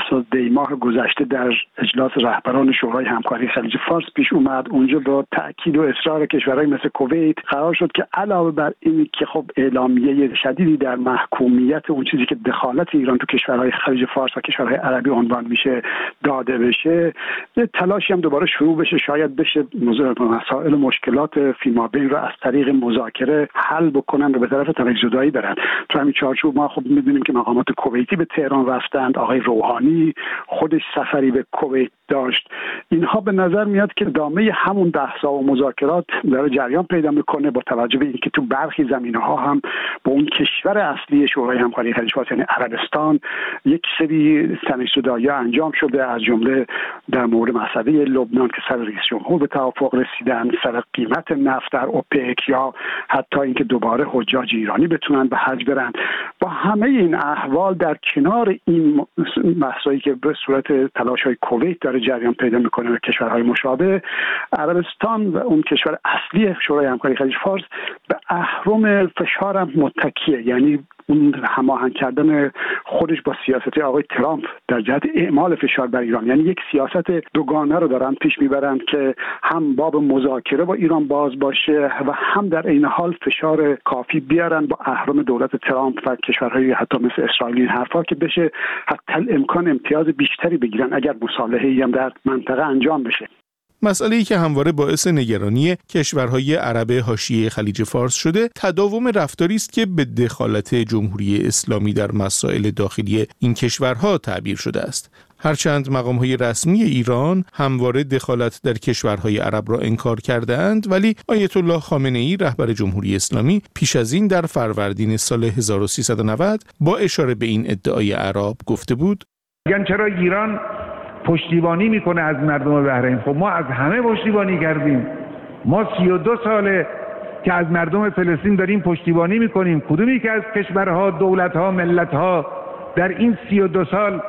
دی ماه گذشته در اجلاس رهبران شورای همکاری خلیج فارس پیش اومد. اونجا با تاکید و اصرار کشورهای مثل کویت قرار شد که علاوه بر این که خب اعلامیه شدیدی در محکومیت اون چیزی که دخالت ایران تو کشورهای خلیج فارس و کشورهای عربی عنوان میشه داده بشه، تلاشی هم دوباره شروع بشه، شاید بشه مسائل مشکلات فیمابین رو از طریق مذاکره حل بکنن به طرف طرف جدایی برن. تو همین چارچوب ما خب می‌دونیم که مقامات کویتی به تهران رفتند، آقای روحانی خودش سفری به کویت داشت. اینها به نظر میاد که ادامه همون بحث‌ها و مذاکرات داره جریان پیدا میکنه، با توجه به اینکه تو برخی زمینه‌ها هم با اون کشور اصلی شورای همکاری خلیج فارس یعنی عربستان یک سری تنش‌زدایی انجام شده، از جمله در مورد مسئله لبنان که سر رئیس جمهور به توافق رسیدن، سر قیمت نفت در اوپک، یا حتی اینکه دوباره حجاج ایرانی بتونن به حج برن. با همه این احوال در کنار این مسائلی که به صورت تلاش‌های کویت داره جریان پیدا میکنه و کشورهای مشابه، عربستان و اون کشور اصلی شورای همکاری خلیج فارس به اهرم فشار هم متکیه، یعنی اون هماهنگ کردن خودش با سیاست آقای ترامپ در جهت اعمال فشار بر ایران، یعنی یک سیاست دوگانه رو دارن پیش میبرند که هم باب مذاکره با ایران باز باشه و هم در عین حال فشار کافی بیارن با اهرم دولت ترامپ و کشورهای حتی مثل اسرائیل این حرفا که بشه حتی امکان امتیاز بیشتری بگیرن اگر مصالحه‌ای هم در منطقه انجام بشه. مسئله‌ای که همواره باعث نگرانی کشورهای عرب حاشیه خلیج فارس شده، تداوم رفتاری است که به دخالت جمهوری اسلامی در مسائل داخلی این کشورها تعبیر شده است. هرچند مقام‌های رسمی ایران همواره دخالت در کشورهای عرب را انکار کرده‌اند، ولی آیت الله خامنه‌ای رهبر جمهوری اسلامی پیش از این در فروردین سال هزار و سیصد و نود با اشاره به این ادعای عرب گفته بود: میگن چرا ایران پشتیبانی میکنه از مردم بحرین؟ خب ما از همه پشتیبانی کردیم. ما سی و دو ساله که از مردم فلسطین داریم پشتیبانی میکنیم. کدومی که از کشورها، دولتها، ملتها در این سی و دو سال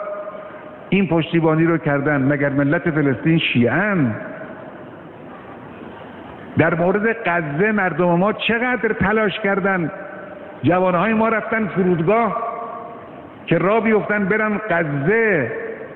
این پشتیبانی رو کردن؟ مگر ملت فلسطین شیعه‌اند؟ در مورد غزه مردم ما چقدر تلاش کردن؟ جوانهای ما رفتن فرودگاه که راه بیفتن برن غزه،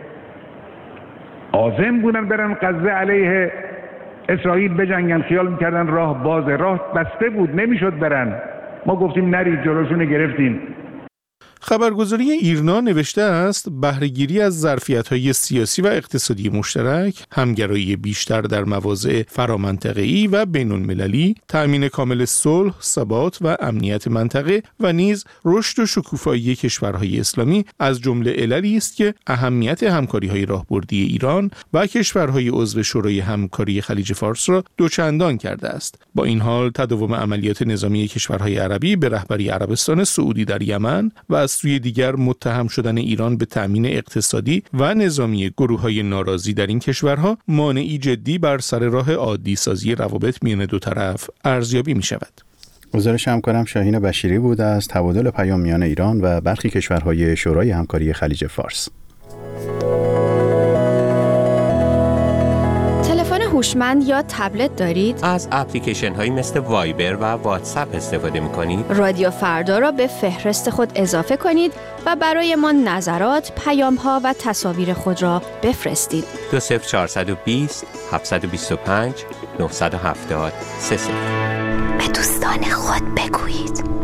عازم بودن برن غزه علیه اسرائیل بجنگن، خیال میکردن راه بازه، راه بسته بود، نمیشد برن. ما گفتیم نرید، جلوشون گرفتیم. خبرگزاری ایرنا نوشته است بهره‌گیری از ظرفیت‌های سیاسی و اقتصادی مشترک، همگرایی بیشتر در مواضع فرامنطقه‌ای و بین‌المللی، تأمین کامل صلح، ثبات و امنیت منطقه و نیز رشد و شکوفایی کشورهای اسلامی از جمله عللی است که اهمیت همکاری‌های راهبردی ایران و کشورهای عضو شورای همکاری خلیج فارس را دوچندان کرده است. با این حال تداوم عملیات نظامی کشورهای عربی به رهبری عربستان سعودی در یمن و از سوی دیگر متهم شدن ایران به تأمین اقتصادی و نظامی گروه‌های ناراضی در این کشورها مانعی جدی بر سر راه عادی سازی روابط میان دو طرف ارزیابی می‌شود. گزارش همکارم شاهین بشیری بود از تبادل پیام میان ایران و برخی کشورهای شورای همکاری خلیج فارس. هوشمند یا تبلت دارید؟ از اپلیکیشن هایی مثل وایبر و واتساپ استفاده می کنید؟ رادیو فردا را به فهرست خود اضافه کنید و برای ما نظرات، پیام ها و تصاویر خود را بفرستید. دو صفر چهارصد و بیست هفتصد و بیست و پنج نهصد و هفتاد سه صفر. به دوستان خود بگویید.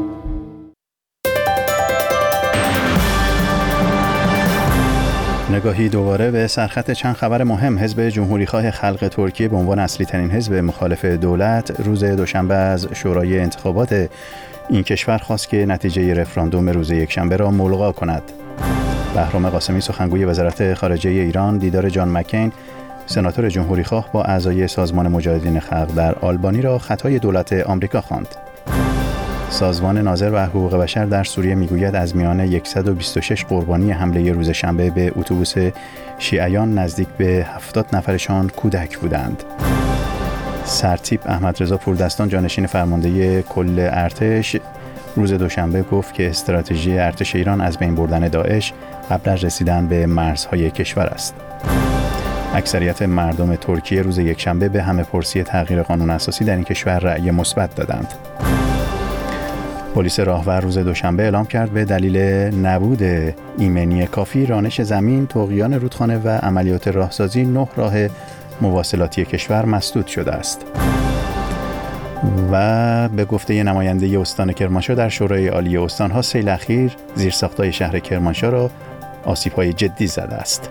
نگاهی دوباره به سرخط چند خبر مهم. حزب جمهوریخواه خلق ترکیه به عنوان اصلی ترین حزب مخالف دولت روز دوشنبه از شورای انتخابات این کشور خواست که نتیجه رفراندوم روز یکشنبه را ملغا کند. بهرام قاسمی سخنگوی وزارت خارجه ایران دیدار جان مکین سناتور جمهوریخواه با اعضای سازمان مجاهدین خلق در آلبانی را خطای دولت آمریکا خواند. سازمان ناظر و حقوق بشر در سوریه میگوید از میان صد و بیست و شش قربانی حمله روز شنبه به اتوبوس شیعیان نزدیک به هفتاد نفرشان کودک بودند. سرتیپ احمد رضا پوردستان جانشین فرمانده کل ارتش روز دوشنبه گفت که استراتژی ارتش ایران از بین بردن داعش قبل از رسیدن به مرزهای کشور است. اکثریت مردم ترکیه روز یکشنبه به همه پرسی تغییر قانون اساسی در این کشور رأی مثبت دادند. پلیس راهور روز دوشنبه اعلام کرد به دلیل نبود ایمنی کافی رانش زمین، طغیان رودخانه و عملیات راهسازی نه راه مواصلاتی کشور مسدود شده است. و به گفته نماینده استان کرمانشاه در شورای عالی استان‌ها سیل اخیر زیرساخت‌های شهر کرمانشاه را آسیب‌های جدی زده است.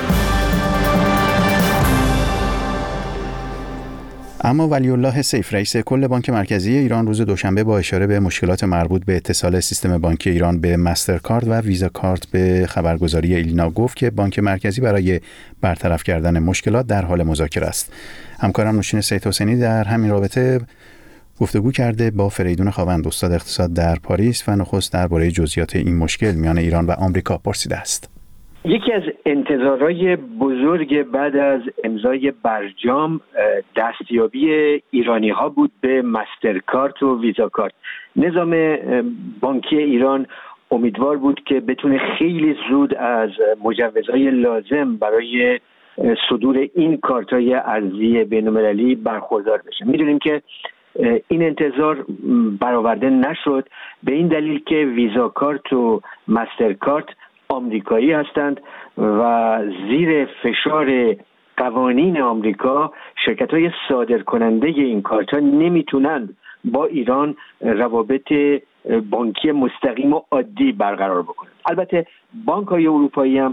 اما ولی الله سیف رئیس کل بانک مرکزی ایران روز دوشنبه با اشاره به مشکلات مربوط به اتصال سیستم بانکی ایران به مسترکارد و ویزا کارت به خبرگزاری ایلنا گفت که بانک مرکزی برای برطرف کردن مشکلات در حال مذاکره است. همکارم نوشین سید حسینی در همین رابطه گفتگو کرده با فریدون خاوند استاد اقتصاد در پاریس و نخست درباره جزئیات این مشکل میان ایران و آمریکا پرسیده است. یکی از انتظارهای بزرگ بعد از امضای برجام دستیابی ایرانی ها بود به مسترکارت و ویزا کارت. نظام بانکی ایران امیدوار بود که بتونه خیلی زود از مجوزهای لازم برای صدور این کارت‌های ارزی بین‌المللی برخوردار بشه. میدونیم که این انتظار برآورده نشد به این دلیل که ویزا کارت و مسترکارت آمریکایی هستند و زیر فشار قوانین آمریکا شرکت‌های صادرکننده این کارت‌ها نمیتونند با ایران روابط بانکی مستقیم و عادی برقرار بکنند. البته بانک‌های اروپایی هم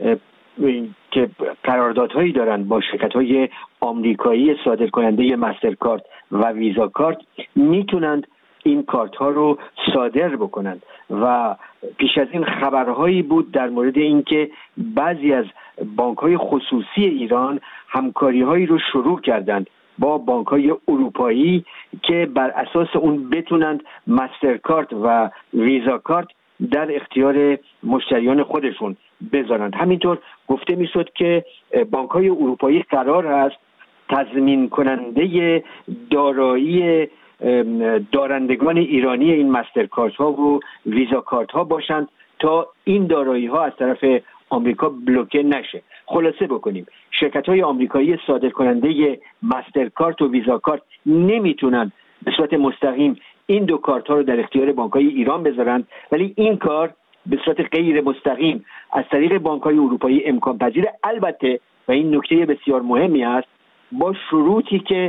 که قراردادهایی دارند با شرکت‌های آمریکایی صادرکننده مسترکارت و ویزا کارت میتونند این کارت ها رو صادر بکنند و پیش از این خبرهایی بود در مورد اینکه بعضی از بانک‌های خصوصی ایران همکاری‌هایی رو شروع کردند با بانک‌های اروپایی که بر اساس اون بتونند مسترکارت و ویزا کارت در اختیار مشتریان خودشون بذارند. همینطور گفته میشد که بانک‌های اروپایی قرار است تضمین کننده دارایی دارندگان ایرانی این مسترکارت ها و ویزا کارت ها باشند تا این دارایی ها از طرف آمریکا بلوکه نشه. خلاصه بکنیم شرکت های آمریکایی صادر کننده مسترکارت و ویزا کارت نمیتونن به صورت مستقیم این دو کارت ها رو در اختیار بانک های ایران بذارند، ولی این کار به صورت غیر مستقیم از طریق بانک های اروپایی امکان پذیره. البته و این نکته بسیار مهمی است، با شروطی که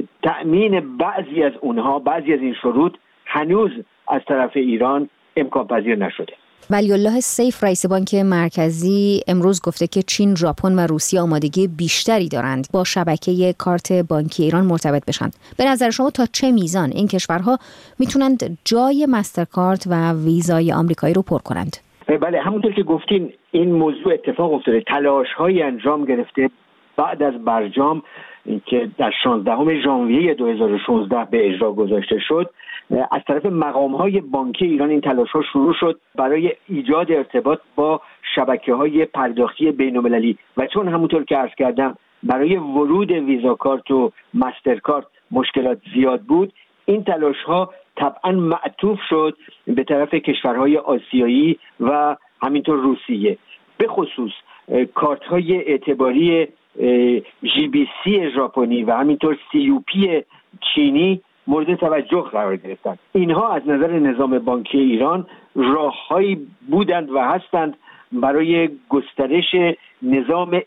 تأمین بعضی از اونها، بعضی از این شروط هنوز از طرف ایران امکان پذیر نشده. ولی الله سیف رئیس بانک مرکزی امروز گفته که چین، ژاپن و روسیه آمادگی بیشتری دارند با شبکه کارت بانکی ایران مرتبط بشن. به نظر شما تا چه میزان این کشورها میتونند جای مسترکارت و ویزای آمریکایی رو پر کنند؟ بله، همونطور که گفتین این موضوع اتفاق افتاده. تلاش‌های انجام گرفته بعد از برجام که در شانزدهم ژانویه دو هزار و شانزده به اجرا گذاشته شد، از طرف مقام‌های بانکی ایران این تلاش‌ها شروع شد برای ایجاد ارتباط با شبکه‌های پرداختی بین‌المللی و چون همونطور که عرض کردم برای ورود ویزا کارت و مستر کارت مشکلات زیاد بود، این تلاش‌ها طبعاً معطوف شد به طرف کشورهای آسیایی و همینطور روسیه. به خصوص کارت‌های اعتباری جی بی سی ژاپنی و همینطور سی یو پی چینی مورد توجه قرار گرفتند. اینها از نظر نظام بانکی ایران راههایی بودند و هستند برای گسترش نظام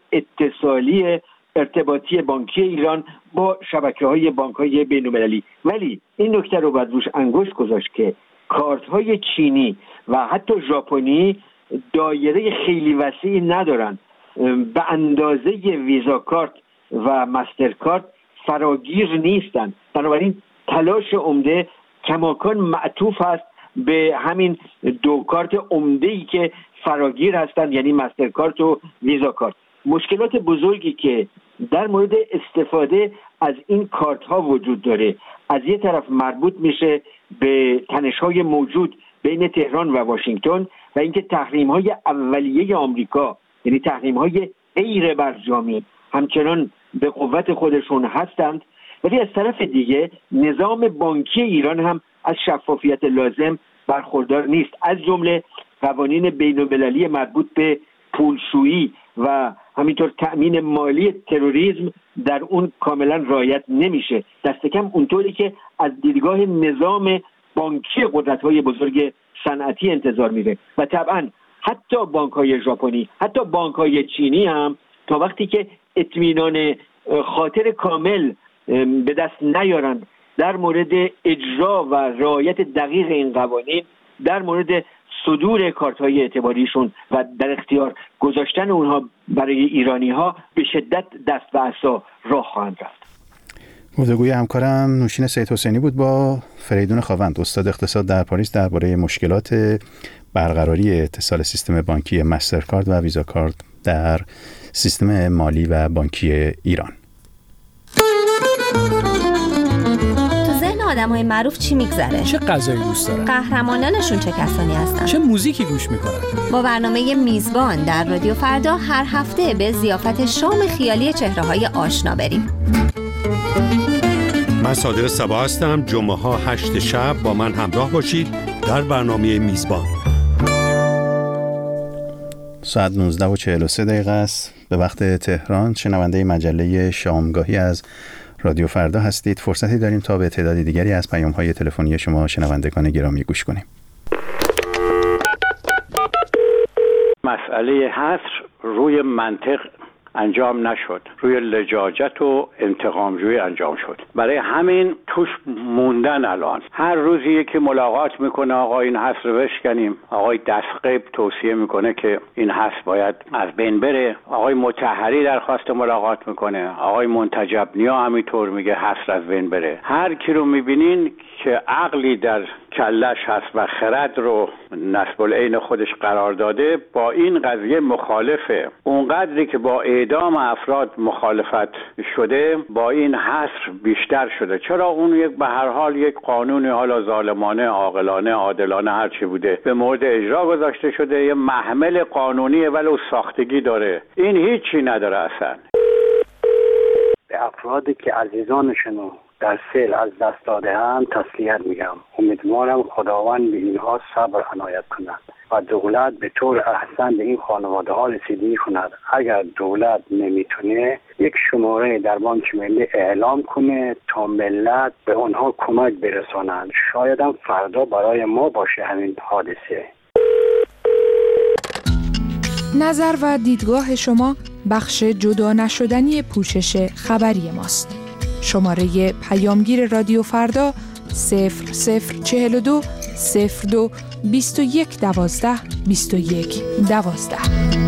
اتصالی ارتباطی بانکی ایران با شبکه‌های بانک‌های بین‌المللی. ولی این نکته رو باید روش انگشت گذاشت که کارت‌های چینی و حتی ژاپنی دایره خیلی وسیعی ندارند، به اندازه ویزا کارت و مستر کارت فراگیر نیستند. بنابراین تلاش عمده کماکان معطوف است به همین دو کارت عمده‌ای که فراگیر هستند، یعنی مستر کارت و ویزا کارت. مشکلات بزرگی که در مورد استفاده از این کارت ها وجود داره، از یه طرف مربوط میشه به تنش‌های موجود بین تهران و واشنگتن و اینکه تحریم‌های اولیه آمریکا، یعنی تحریم‌های غیر برجامی، همچنان به قوت خودشون هستند. ولی از طرف دیگه نظام بانکی ایران هم از شفافیت لازم برخوردار نیست، از جمله قوانین بین‌المللی مربوط به پولشویی و همینطور تأمین مالی تروریسم در اون کاملا رعایت نمیشه، دست کم اونطوری که از دیدگاه نظام بانکی قدرت‌های بزرگ صنعتی انتظار میره. و طبعا حتی بانک‌های ژاپنی، حتی بانک‌های چینی هم تا وقتی که اطمینان خاطر کامل به دست نیارند در مورد اجرا و رعایت دقیق این قوانین، در مورد صدور کارت‌های اعتباریشون و در اختیار گذاشتن اونها برای ایرانی‌ها به شدت دست به عصا راه خواهند رفت. گفتگوی همکارم نوشین سید حسینی بود با فریدون خاوند، استاد اقتصاد در پاریس، درباره مشکلات برقراری اتصال سیستم بانکی مسترکارد و ویزا کارت در سیستم مالی و بانکی ایران. آدم‌های معروف چی میگذره؟ چه غذایی دوست دارن؟ قهرمانانشون چه کسانی هستن؟ چه موزیکی گوش میکنن؟ با برنامه میزبان در رادیو فردا هر هفته به ضیافت شام خیالی چهره‌های آشنا بریم. من صادق صبا هستم. جمعه ها هشت شب با من همراه باشید در برنامه میزبان. ساعت نوزده و چهل و سه دقیقه است به وقت تهران. شنونده مجله شامگاهی از رادیو فردا هستید. فرصتی داریم تا به تعداد دیگری از پیام‌های تلفنی شما شنوندگان گرامی گوش کنیم. مسئله حصر روی منطق انجام نشد، روی لجاجت و انتقامجویی انجام شد. برای همین توش موندن. الان هر روزی یکی ملاقات میکنه آقا این حصر رو بشکنیم، آقای دستقیب توصیه میکنه که این حصر باید از بین بره، آقای مطهری درخواست ملاقات میکنه، آقای منتجب نیا همینطور میگه حصر از بین بره. هر کی رو میبینین که عقلی در کلش هست و خرد رو نسب العین خودش قرار داده با این قضیه مخالفه. اونقدری که با اعدام افراد مخالفت شده با این حصر بیشتر شده. چرا؟ اون یک به هر حال یک قانون حالا ظالمانه، عاقلانه، عادلانه هر چی بوده به مورد اجرا گذاشته شده، یه محمل قانونیه ولی ساختگی داره. این هیچی نداره اصلا. به افرادی که عزیزانشونو در سیل از دست داده‌اند تسلیت میگم. امیدوارم خداوند به اینها صبر عنایت کند و دولت به طور احسن به این خانواده ها رسیدگی کند. اگر دولت نمیتونه یک شماره در بانک ملی اعلام کنه تا ملت به اونها کمک برسانند. شاید هم فردا برای ما باشه همین حادثه. نظر و دیدگاه شما بخش جدا نشدنی پوشش خبری ماست. شماره پیامگیر رادیو فردا صفر صفر چهل و دو صفر دو بیست و یک دوازده بیست و یک دوازده.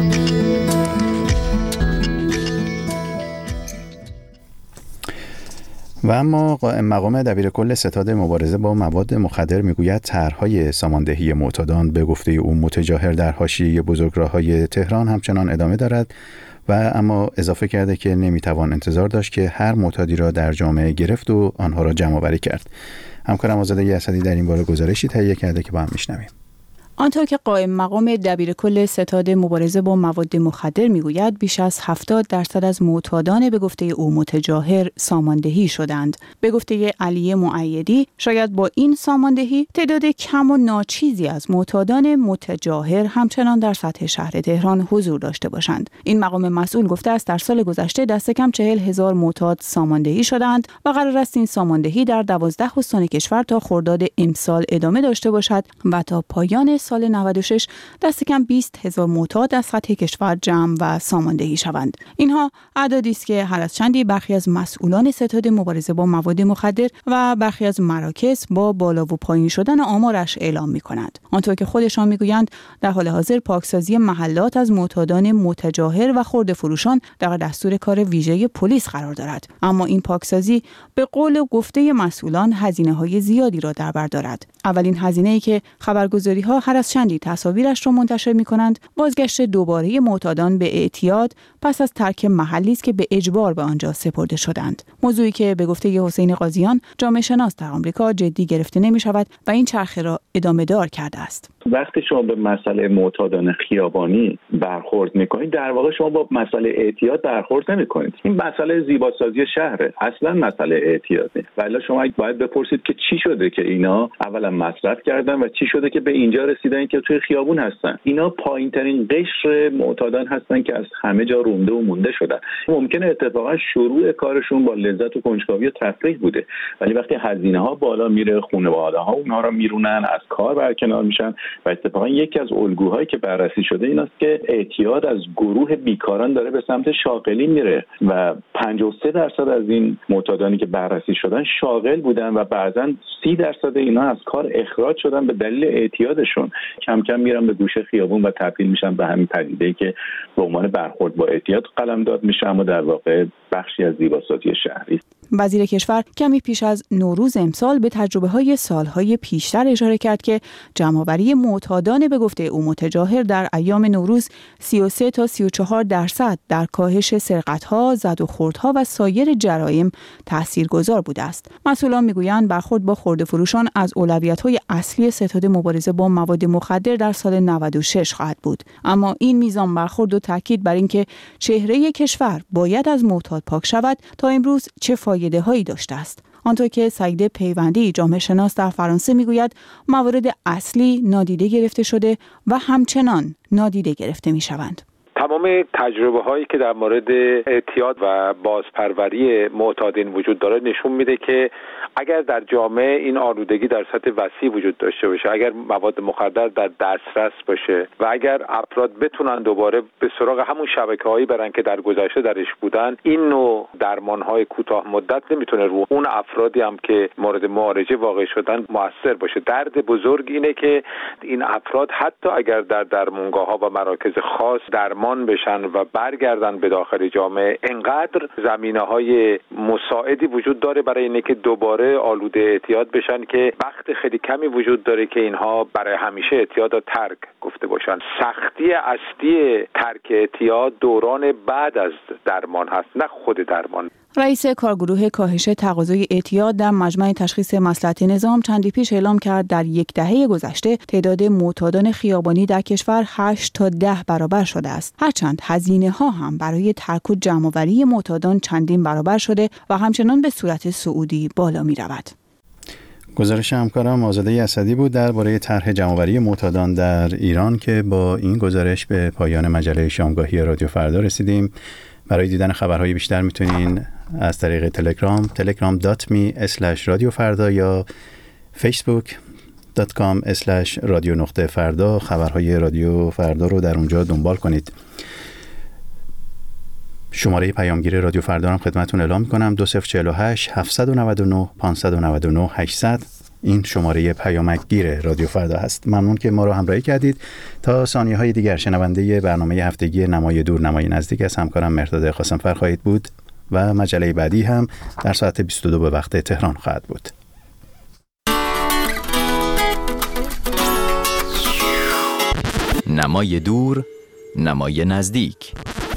و اما قائم مقام دبیرکل ستاد مبارزه با مواد مخدر میگوید طرح‌های ساماندهی معتادان به گفته او متجاهر در حاشیه بزرگراه‌های تهران همچنان ادامه دارد و اما اضافه کرده که نمیتوان انتظار داشت که هر معتادی را در جامعه گرفت و آنها را جمع‌آوری کرد. همکارم آزاده اسدی در این باره گزارشی تهیه کرده که با هم میشنویم. آنطور که قائم مقام دبیرکل ستاد مبارزه با مواد مخدر میگوید بیش از هفتاد درصد از معتادان به گفته او متجاهر ساماندهی شدند. به گفته علی مؤیدی شاید با این ساماندهی تعداد کم و ناچیزی از معتادان متجاهر همچنان در سطح شهر تهران حضور داشته باشند. این مقام مسئول گفته است در سال گذشته دست کم چهل هزار معتاد ساماندهی شدند و قرار است این ساماندهی در دوازده استان کشور تا خرداد امسال ادامه داشته باشد و تا پایان سال نود و شش دست کم بیست هزار معتاد از سطح کشور جمع و ساماندهی شوند. اینها اعدادی است که هر از چندی برخی از مسئولان ستاد مبارزه با مواد مخدر و برخی از مراکز با بالا و پایین شدن آمارش اعلام می‌کنند. آنطور که خودشان می‌گویند در حال حاضر پاکسازی محلات از معتادان متجاهر و خرده فروشان در دستور کار ویژه پلیس قرار دارد. اما این پاکسازی به قول و گفته مسئولان هزینه‌های زیادی را در بر دارد. اولین هزینه‌ای که خبرگزاری‌ها هر از چندی تصاویرش را منتشر می‌کنند بازگشت دوباره معتادان به اعتیاد پس از ترک محلی است که به اجبار به آنجا سپرده شدند. موضوعی که به گفته حسین قاضیان جامعه شناس در آمریکا جدی گرفته نمی‌شود و این چرخه را ادامه دار کرده است. وقتی شما به مسئله معتادان خیابانی برخورد می‌کنید در واقع شما با مسئله اعتیاد برخورد نمی‌کنید. این مسئله زیباسازی شهره، اصلا مسئله اعتیاد نیست. ولی شما باید بپرسید که چی شده که اینا اولا مصرف کردن و چی شده که به اینجا رسیدن که توی خیابون هستن. اینا پایین‌ترین قشر معتادان هستن که از همه جا رونده و مونده شدن. ممکنه اتفاقا شروع کارشون با لذت و کنجکاوی و تفریح بوده، ولی وقتی هزینه‌ها بالا میره خانواده‌ها اونها رو میرونن، از کار برکنار میشن و اتفاقا یکی از الگوهایی که بررسی شده این است که اعتیاد از گروه بیکاران داره به سمت شاغلی میره و پنجاه و سه درصد از این معتادانی که بررسی شدن شاغل بودن و بعضا سی درصد اینا از کار اخراج شدن به دلیل اعتیادشون. کم کم میرن به گوشه خیابون و تبدیل میشن به همین پدیده‌ای که به عنوان برخورد با اعتیاد قلمداد میشه، اما در واقع بخشی از زیباسازی شهری است. وزیر کشور کمی پیش از نوروز امسال به تجربه‌های سالهای پیشتر اشاره کرد که جمع‌آوری معتادان به گفته او متجاهر در ایام نوروز سی و سه تا سی و چهار درصد در کاهش سرقت‌ها، زد و خوردها و سایر جرایم تاثیرگذار بوده است. مسئولان میگویند برخورد با خرده فروشان از اولویت‌های اصلی ستاد مبارزه با مواد مخدر در سال نود و شش خواهد بود. اما این میزان برخورد و تاکید بر اینکه چهره کشور باید از معتاد پاک شود تا امروز چه فایده هایی داشته است. آنطور که سعید پیوندی جامعه شناس در فرانسه میگوید موارد اصلی نادیده گرفته شده و همچنان نادیده گرفته می شوند. تمام تجربه هایی که در مورد اعتیاد و بازپروری معتادین وجود داره نشون میده که اگر در جامعه این آلودگی در سطح وسیع وجود داشته باشه، اگر مواد مخدر در دسترس باشه و اگر افراد بتونن دوباره به سراغ همون شبکه‌هایی برن که در گذشته درش بودن، این نوع درمان‌های کوتاه مدت نمیتونه رو اون افرادی هم که مورد معالجه واقع شدن موثر باشه. درد بزرگ اینه که این افراد حتی اگر در درمانگاه‌ها و مراکز خاص درمان بشن و برگردن به داخل جامعه، انقدر زمینه‌های مساعدی وجود داره برای اینکه که دوباره آلوده اعتیاد بشن که وقت خیلی کمی وجود داره که اینها برای همیشه اعتیاد را ترک گفته باشن. سختی اصلی ترک اعتیاد دوران بعد از درمان هست، نه خود درمان. رئیس کارگروه کاهش تقاضای اعتیاد در مجمع تشخیص مصلحت نظام چندی پیش اعلام کرد در یک دهه گذشته تعداد معتادان خیابانی در کشور هشت تا ده برابر شده است. هرچند هزینه ها هم برای ترک و جمع‌آوری معتادان چندین برابر شده و همچنان به صورت صعودی بالا می رود. گزارش همکارم آزاده اسدی بود درباره طرح جمع‌آوری معتادان در ایران که با این گزارش به پایان مجله شامگاهی رادیو فردا رسیدیم. برای دیدن خبرهای بیشتر میتونین از طریق تلگرام تلگرام دات می اسلش رادیو فردا یا فیسبوک دات کام اسلش رادیو نقطه فردا خبرهای رادیو فردا رو در اونجا دنبال کنید. شماره پیامگیر رادیو فردا رو خدمتتون اعلام می‌کنم دو صفر چهار هشت هفت نه نه پنج نه نه هشتصد. این شماره پیامگیر رادیو فردا هست. ممنون که ما رو همراهی کردید. تا ثانیه‌های دیگر شنونده برنامه هفتگی نمای دور نمای نزدیک از همکارم مهرداد قاسمفر خواهید بود و مجله بعدی هم در ساعت بیست و دو به وقت تهران خواهد بود. نمای دور نمای نزدیک.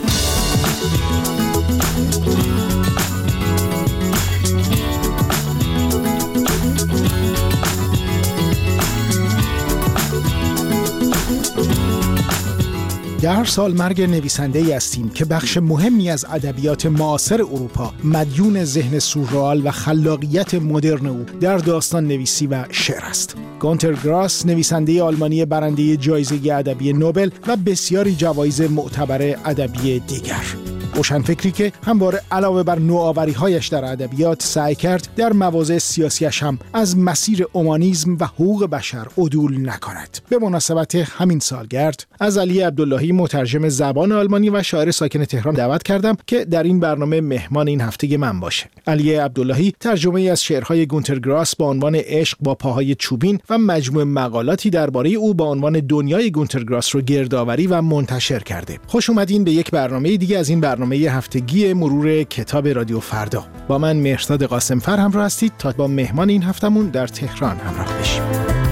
در هر سال مرگ نویسنده‌ای هستیم که بخش مهمی از ادبیات معاصر اروپا مدیون ذهن سورئال و خلاقیت مدرن او در داستان نویسی و شعر است. گونتر گراس، نویسنده آلمانی برنده جایزه ادبی نوبل و بسیاری جوایز معتبر ادبی دیگر. روشنفکری که همواره علاوه بر نوآوری‌هایش در ادبیات سعی کرد در مواضع سیاسیش هم از مسیر اومانیسم و حقوق بشر عدول نکند. به مناسبت همین سالگرد از علی عبداللهی، مترجم زبان آلمانی و شاعر ساکن تهران، دعوت کردم که در این برنامه مهمان این هفته من باشه. علی عبداللهی ترجمه ای از شعرهای گونتر گراس با عنوان عشق با پاهای چوبین و مجموعه مقالاتی درباره او با عنوان دنیای گونتر گراس رو گردآوری و منتشر کرده. خوش اومدین به یک برنامه دیگه از این برنامه هفتگی مرور کتاب رادیو فردا. با من مهرداد قاسمفر همراه هستید تا با مهمان این هفتمون در تهران همراه بشیم.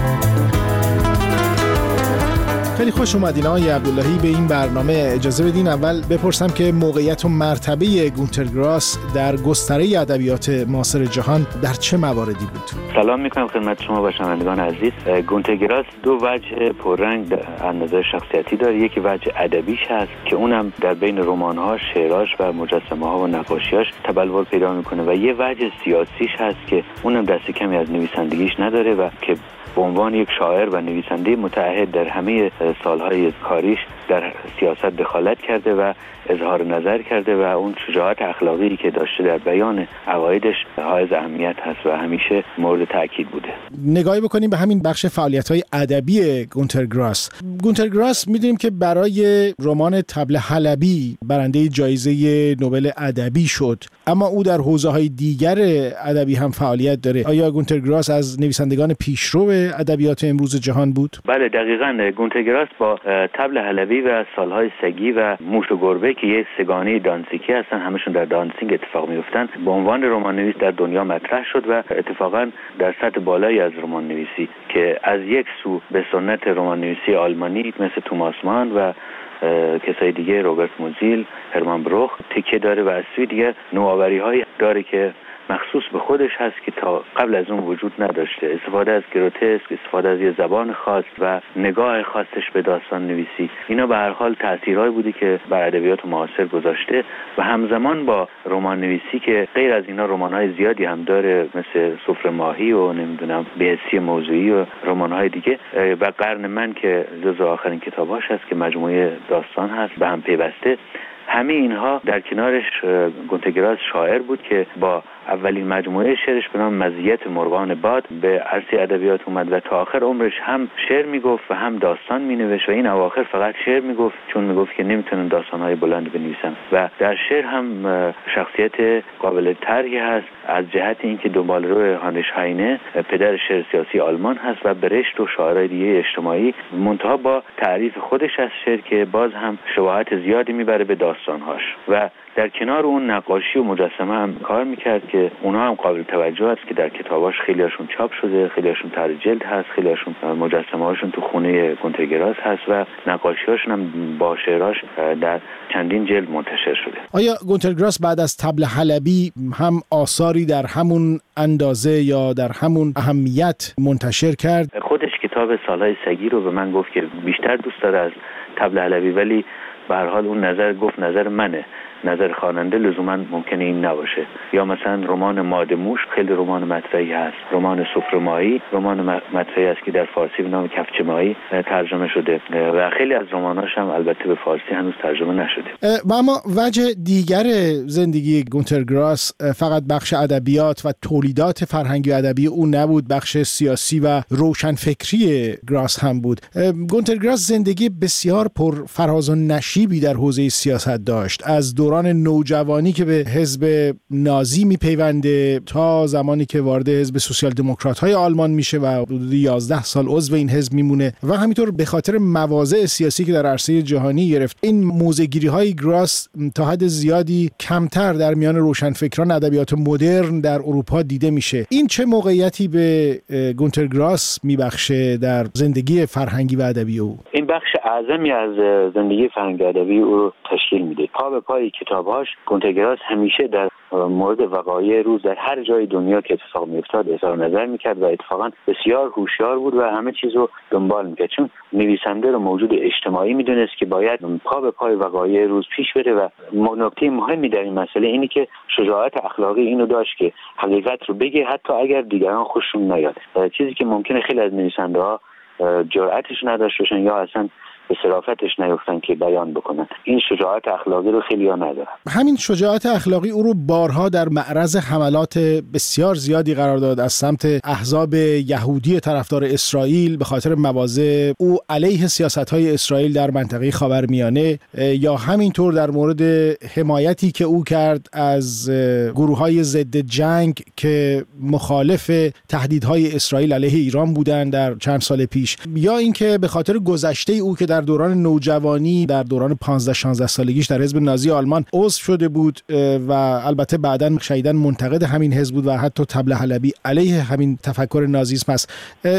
خیلی خوش اومدین آقای عبداللهی به این برنامه. اجازه بدین اول بپرسم که موقعیت و مرتبه گونتر گراس در گستره ادبیات معاصر جهان در چه مواردی بود؟ سلام میکنم خدمت شما و شنوندگان عزیز. گونتر گراس دو وجه پررنگ از نظر شخصیتی داره. یکی وجه ادبیش هست که اونم در بین رمان‌ها، شعراش و مجسمه‌ها و نقاشیاش تبلور پیدا میکنه و یه وجه سیاسیش هست که اونم دست کمی از نویسندگیش نداره و که به عنوان یک شاعر و نویسنده متعهد در همه سالهای کاریش در سیاست دخالت کرده و اظهار نظر کرده و اون شجاعت اخلاقی که داشته در بیان عقایدش حائز اهمیت هست و همیشه مورد تاکید بوده. نگاهی بکنیم به همین بخش فعالیت‌های ادبی گونتر گراس. گونتر گراس می‌دونیم که برای رمان طبل حلبی برنده جایزه نوبل ادبی شد، اما او در حوزه‌های دیگر ادبی هم فعالیت داره. آیا گونتر گراس از نویسندگان پیشرو ادبیات امروز جهان بود؟ بله دقیقاً. گونتر گراس با طبل حلبی و سالهای سگی و موش و گربه که یه سگانه دانسیکی هستن، همشون در دانسینگ اتفاق میفتن، به عنوان رمان نویس در دنیا مطرح شد و اتفاقاً در سطح بالایی از رمان نویسی که از یک سو به سنت رمان نویسی آلمانی مثل توماس مان و کسای دیگه، روبرت موزیل، هرمان بروخ تکیه داره و از سوی دیگه نوآوری‌هایی داره که مخصوص به خودش هست که تا قبل از اون وجود نداشته. استفاده از گروتسک، استفاده از یه زبان خاص و نگاه خاصش به داستان نویسی، اینا به هر حال تأثیرهایی بودی که بر ادبیات معاصر گذاشته و همزمان با رمان نویسی که غیر از اینا رمان‌های زیادی هم داره مثل سفره ماهی و نمیدونم بهسی موضوعی و رمان‌های دیگه و قرن من که جزو آخرین کتاباش هست که مجموعه داستان هست به هم پیوسته. همه اینها در کنارش گونتر گراس شاعر بود که با اولین مجموعه شعرش به نام مزیت مرغان باد به عرصه ادبیات اومد و تا آخر عمرش هم شعر میگفت و هم داستان مینوشت و این اواخر فقط شعر میگفت چون میگفت که نمیتونم داستانهای بلند بنویسم و در شعر هم شخصیت قابل طرحی هست از جهت اینکه دنبالرو هانریش هاینه پدر شعر سیاسی آلمان هست و برشت و شاعرای دیگه اجتماعی، منتها با تعریف خودش از شعر که باز هم شباهت زیادی میبره به داستانهاش و در کنار اون نقاشی و مجسمه هم کار میکرد که اونها هم قابل توجه است که در کتاباش خیلیاشون چاپ شده، خیلیاشون طرح جلد هست، خیلیاشون مجسمه هاشون تو خونه گونتر گراس هست و نقاشی هاشون هم با شعراش در چندین جلد منتشر شده. آیا گونتر گراس بعد از طبل حلبی هم آثاری در همون اندازه یا در همون اهمیت منتشر کرد؟ خودش کتاب سالهای سگی رو به من گفت که بیشتر دوست داره از طبل حلبی، ولی به هر حال اون نظر گفت نظر منه، نظر خواننده لزوما ممکنه این نباشه. یا مثلا رمان ماده موش خیلی رمان مطرحی هست، رمان سفره ماهی رمان مطرحی است که در فارسی به نام کفچه ماهی ترجمه شده و خیلی از رماناش هم البته به فارسی هنوز ترجمه نشده. و اما وجه دیگر زندگی گونتر گراس فقط بخش ادبیات و تولیدات فرهنگی و ادبی او نبود، بخش سیاسی و روشنفکری گراس هم بود. گونتر گراس زندگی بسیار پر فراز و نشیبی در حوزه سیاست داشت. از دور دوران نوجوانی که به حزب نازی میپیونده تا زمانی که وارد حزب سوسیال دموکرات‌های آلمان میشه و حدود یازده سال عضو این حزب میمونه و همینطور به خاطر مواضع سیاسی که در عرصه جهانی گرفت این موزه‌گیری‌های گراس تا حد زیادی کمتر در میان روشنفکران ادبیات مدرن در اروپا دیده میشه. این چه موقعیتی به گونتر گراس میبخشه در زندگی فرهنگی و ادبی او؟ این بخش اعظمی از زندگی فرهنگی ادبی او رو تشکیل میده. پا به پای کتاب‌هاش گونتر گراس همیشه در مورد وقایع روز در هر جای دنیا که اتفاق میافتاد اظهار نظر میکرد و اتفاقا بسیار هوشیار بود و همه چیز رو دنبال میکرد، چون نویسنده رو موجود اجتماعی میدونست که باید پا به پای وقایع روز پیش بره و نکته مهمی در این مسئله اینه که شجاعت اخلاقی اینو داشت که حقیقت رو بگه حتی اگر دیگران خوششون نیاد، چیزی که ممکنه خیلی از نویسنده‌ها جرأتش نداشته باشن یا اصلا به صرافتش نیفتن که بیان بکنن. این شجاعت اخلاقی رو خیلی ها ندارن. همین شجاعت اخلاقی او رو بارها در معرض حملات بسیار زیادی قرار داد از سمت احزاب یهودی طرفدار اسرائیل به خاطر مواضع او علیه سیاست‌های اسرائیل در منطقه خاورمیانه، یا همینطور در مورد حمایتی که او کرد از گروه‌های ضد جنگ که مخالف تهدیدهای اسرائیل علیه ایران بودند در چند سال پیش، یا اینکه به خاطر گذشته او که در دوران نوجوانی در دوران پانزده شانزده سالگیش در حزب نازی آلمان عضو شده بود و البته بعداً شدیداً منتقد همین حزب بود و حتی طبل حلبی علیه همین تفکر نازیسم است.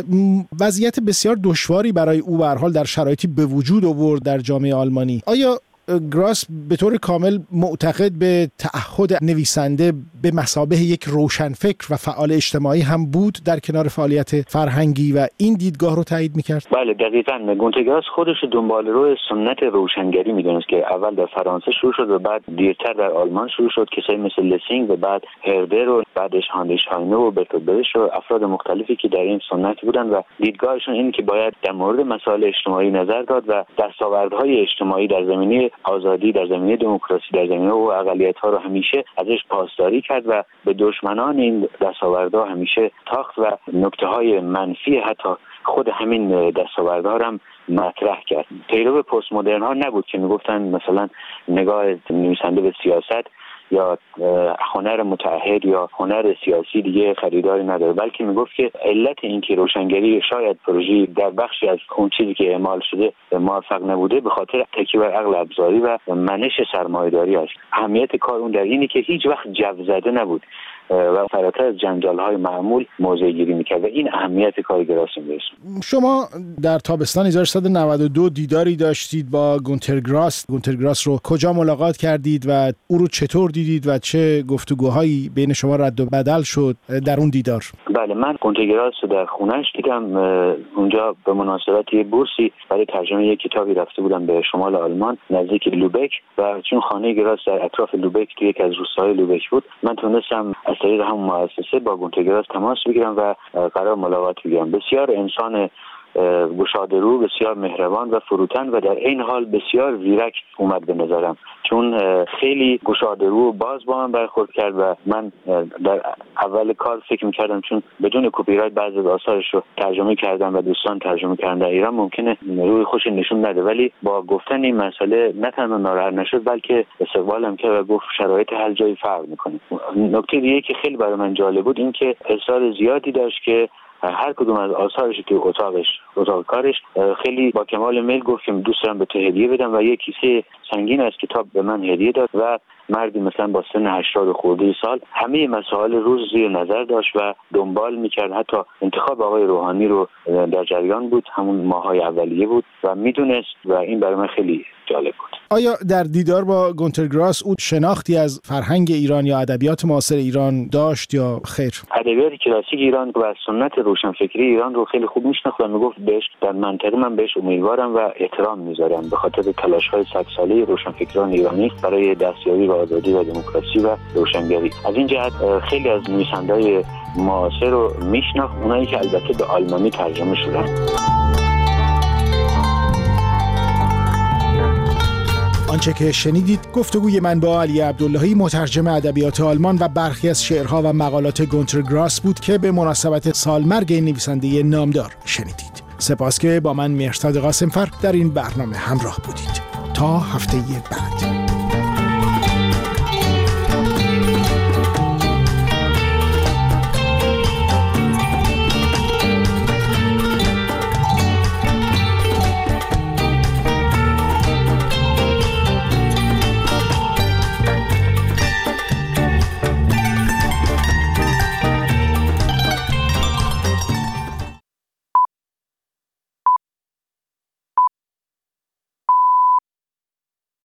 وضعیت بسیار دشواری برای او به هر حال در شرایطی به وجود آورد در جامعه آلمانی. آیا گراس به طور کامل معتقد به تعهد نویسنده به مثابه یک روشنفکر و فعال اجتماعی هم بود در کنار فعالیت فرهنگی و این دیدگاه رو تایید میکرد؟ بله دقیقاً. گونتر گراس خودش دنبال رو سنت روشنگری میدونست که اول در فرانسه شروع شد و بعد دیرتر در آلمان شروع شد. کسایی مثل لسینگ و بعد هردر و بعدش هاندریش هاینه و برتولد برش و افراد مختلفی که در این سنت بودن و دیدگاهشون این که باید در مورد مسائل اجتماعی نظر داد و دستاوردهای اجتماعی در زمینه آزادی، در زمینه دموکراسی، در زمینه و اقلیت‌ها رو همیشه ازش پاسداری کرد و به دشمنان این دستاوردها همیشه تاخت و نکته‌های منفی حتی خود همین دستاوردها هم مطرح کرد. پیرو پست مدرن ها نبود که میگفتن مثلا نگاه نویسنده به سیاست یا هنر متعهد یا هنر سیاسی دیگه خریداری نداره، بلکه میگفت که علت این که روشنگری شاید پروژه در بخشی از اون چیزی که اعمال شده موفق نبوده به خاطر تکیه بر عقل ابزاری و منش سرمایه‌داری است. اهمیت کار اون در اینه که هیچ وقت جو زده نبود و فراتر از جنجال‌های معمول موضع‌گیری می‌کرد و این اهمیت کار گراس است. شما در تابستان هزار و سیصد و نود و دو دیداری داشتید با گونتر گراس. گونتر گراس رو کجا ملاقات کردید و او رو چطور دیدید و چه گفتگوهایی بین شما رد و بدل شد در اون دیدار؟ بله، من گونتر گراس رو در خونه‌اش دیدم. اونجا به مناسبت یه بورسی برای ترجمه یک کتابی رفته بودم به شمال آلمان نزدیک لوبک و چون خانه گراس در اطراف لوبک توی یک از روستاهای لوبک بود، من تونستم از طریق همون مؤسسه با گونتر گراس تماس بگیرم و قرار ملاقات بگیرم. بسیار انسان گشاده‌رو، بسیار مهربان و فروتن و در این حال بسیار زیرک اومد به نظرم، چون خیلی گشاده‌رو و باز با من برخورد کرد و من در اول کار فکر می‌کردم چون بدون کپی رایت بعضی از آثارش رو ترجمه کردم و دوستان ترجمه کردن در ایران ممکنه روی خوش نشون نده، ولی با گفتن این مسئله نه تنها ناراحت نشد بلکه استقبالم کرد و گفت شرایط هر جایی فرق می‌کنه. نکته دیگه که خیلی برای من جالب بود این که اصرار زیادی داشت که هر کدوم از آثارش که اتاقش اتاق کارش خیلی با کمال میل گفت که دوست دارم به تو هدیه بدم و یک کیسه سنگین از کتاب به من هدیه داد و مردی مثلا با سن هشتاد خورده سال همه مسائل روز زیر نظر داشت و دنبال میکرد. حتی انتخاب آقای روحانی رو در جریان بود، همون ماهای اولیه بود و میدونست و این برای من خیلی جالب بود. آیا در دیدار با گونتر گراس او شناختی از فرهنگ ایران یا ادبیات معاصر ایران داشت یا خیر؟ ادبیات کلاسیک ایران و سنت روشنفکری ایران رو خیلی خوب میشناخت و میگفت بهش در منطقه من بهش امیدوارم و احترام میذارم به خاطر تلاش‌های صد ساله روشنفکران ایرانی برای دستیابی به آزادی و دموکراسی و روشنگری. از این جهت خیلی از نویسنده‌های معاصر رو میشناخت، اونایی که البته به آلمانی ترجمه شدن. آنچه که شنیدید گفتگوی من با علی عبداللهی مترجم ادبیات آلمان و برخی از شعرها و مقالات گونتر گراس بود که به مناسبت سالمرگ نویسنده نامدار شنیدید. سپاس که با من مهرزاد قاسمفر در این برنامه همراه بودید. تا هفته بعد.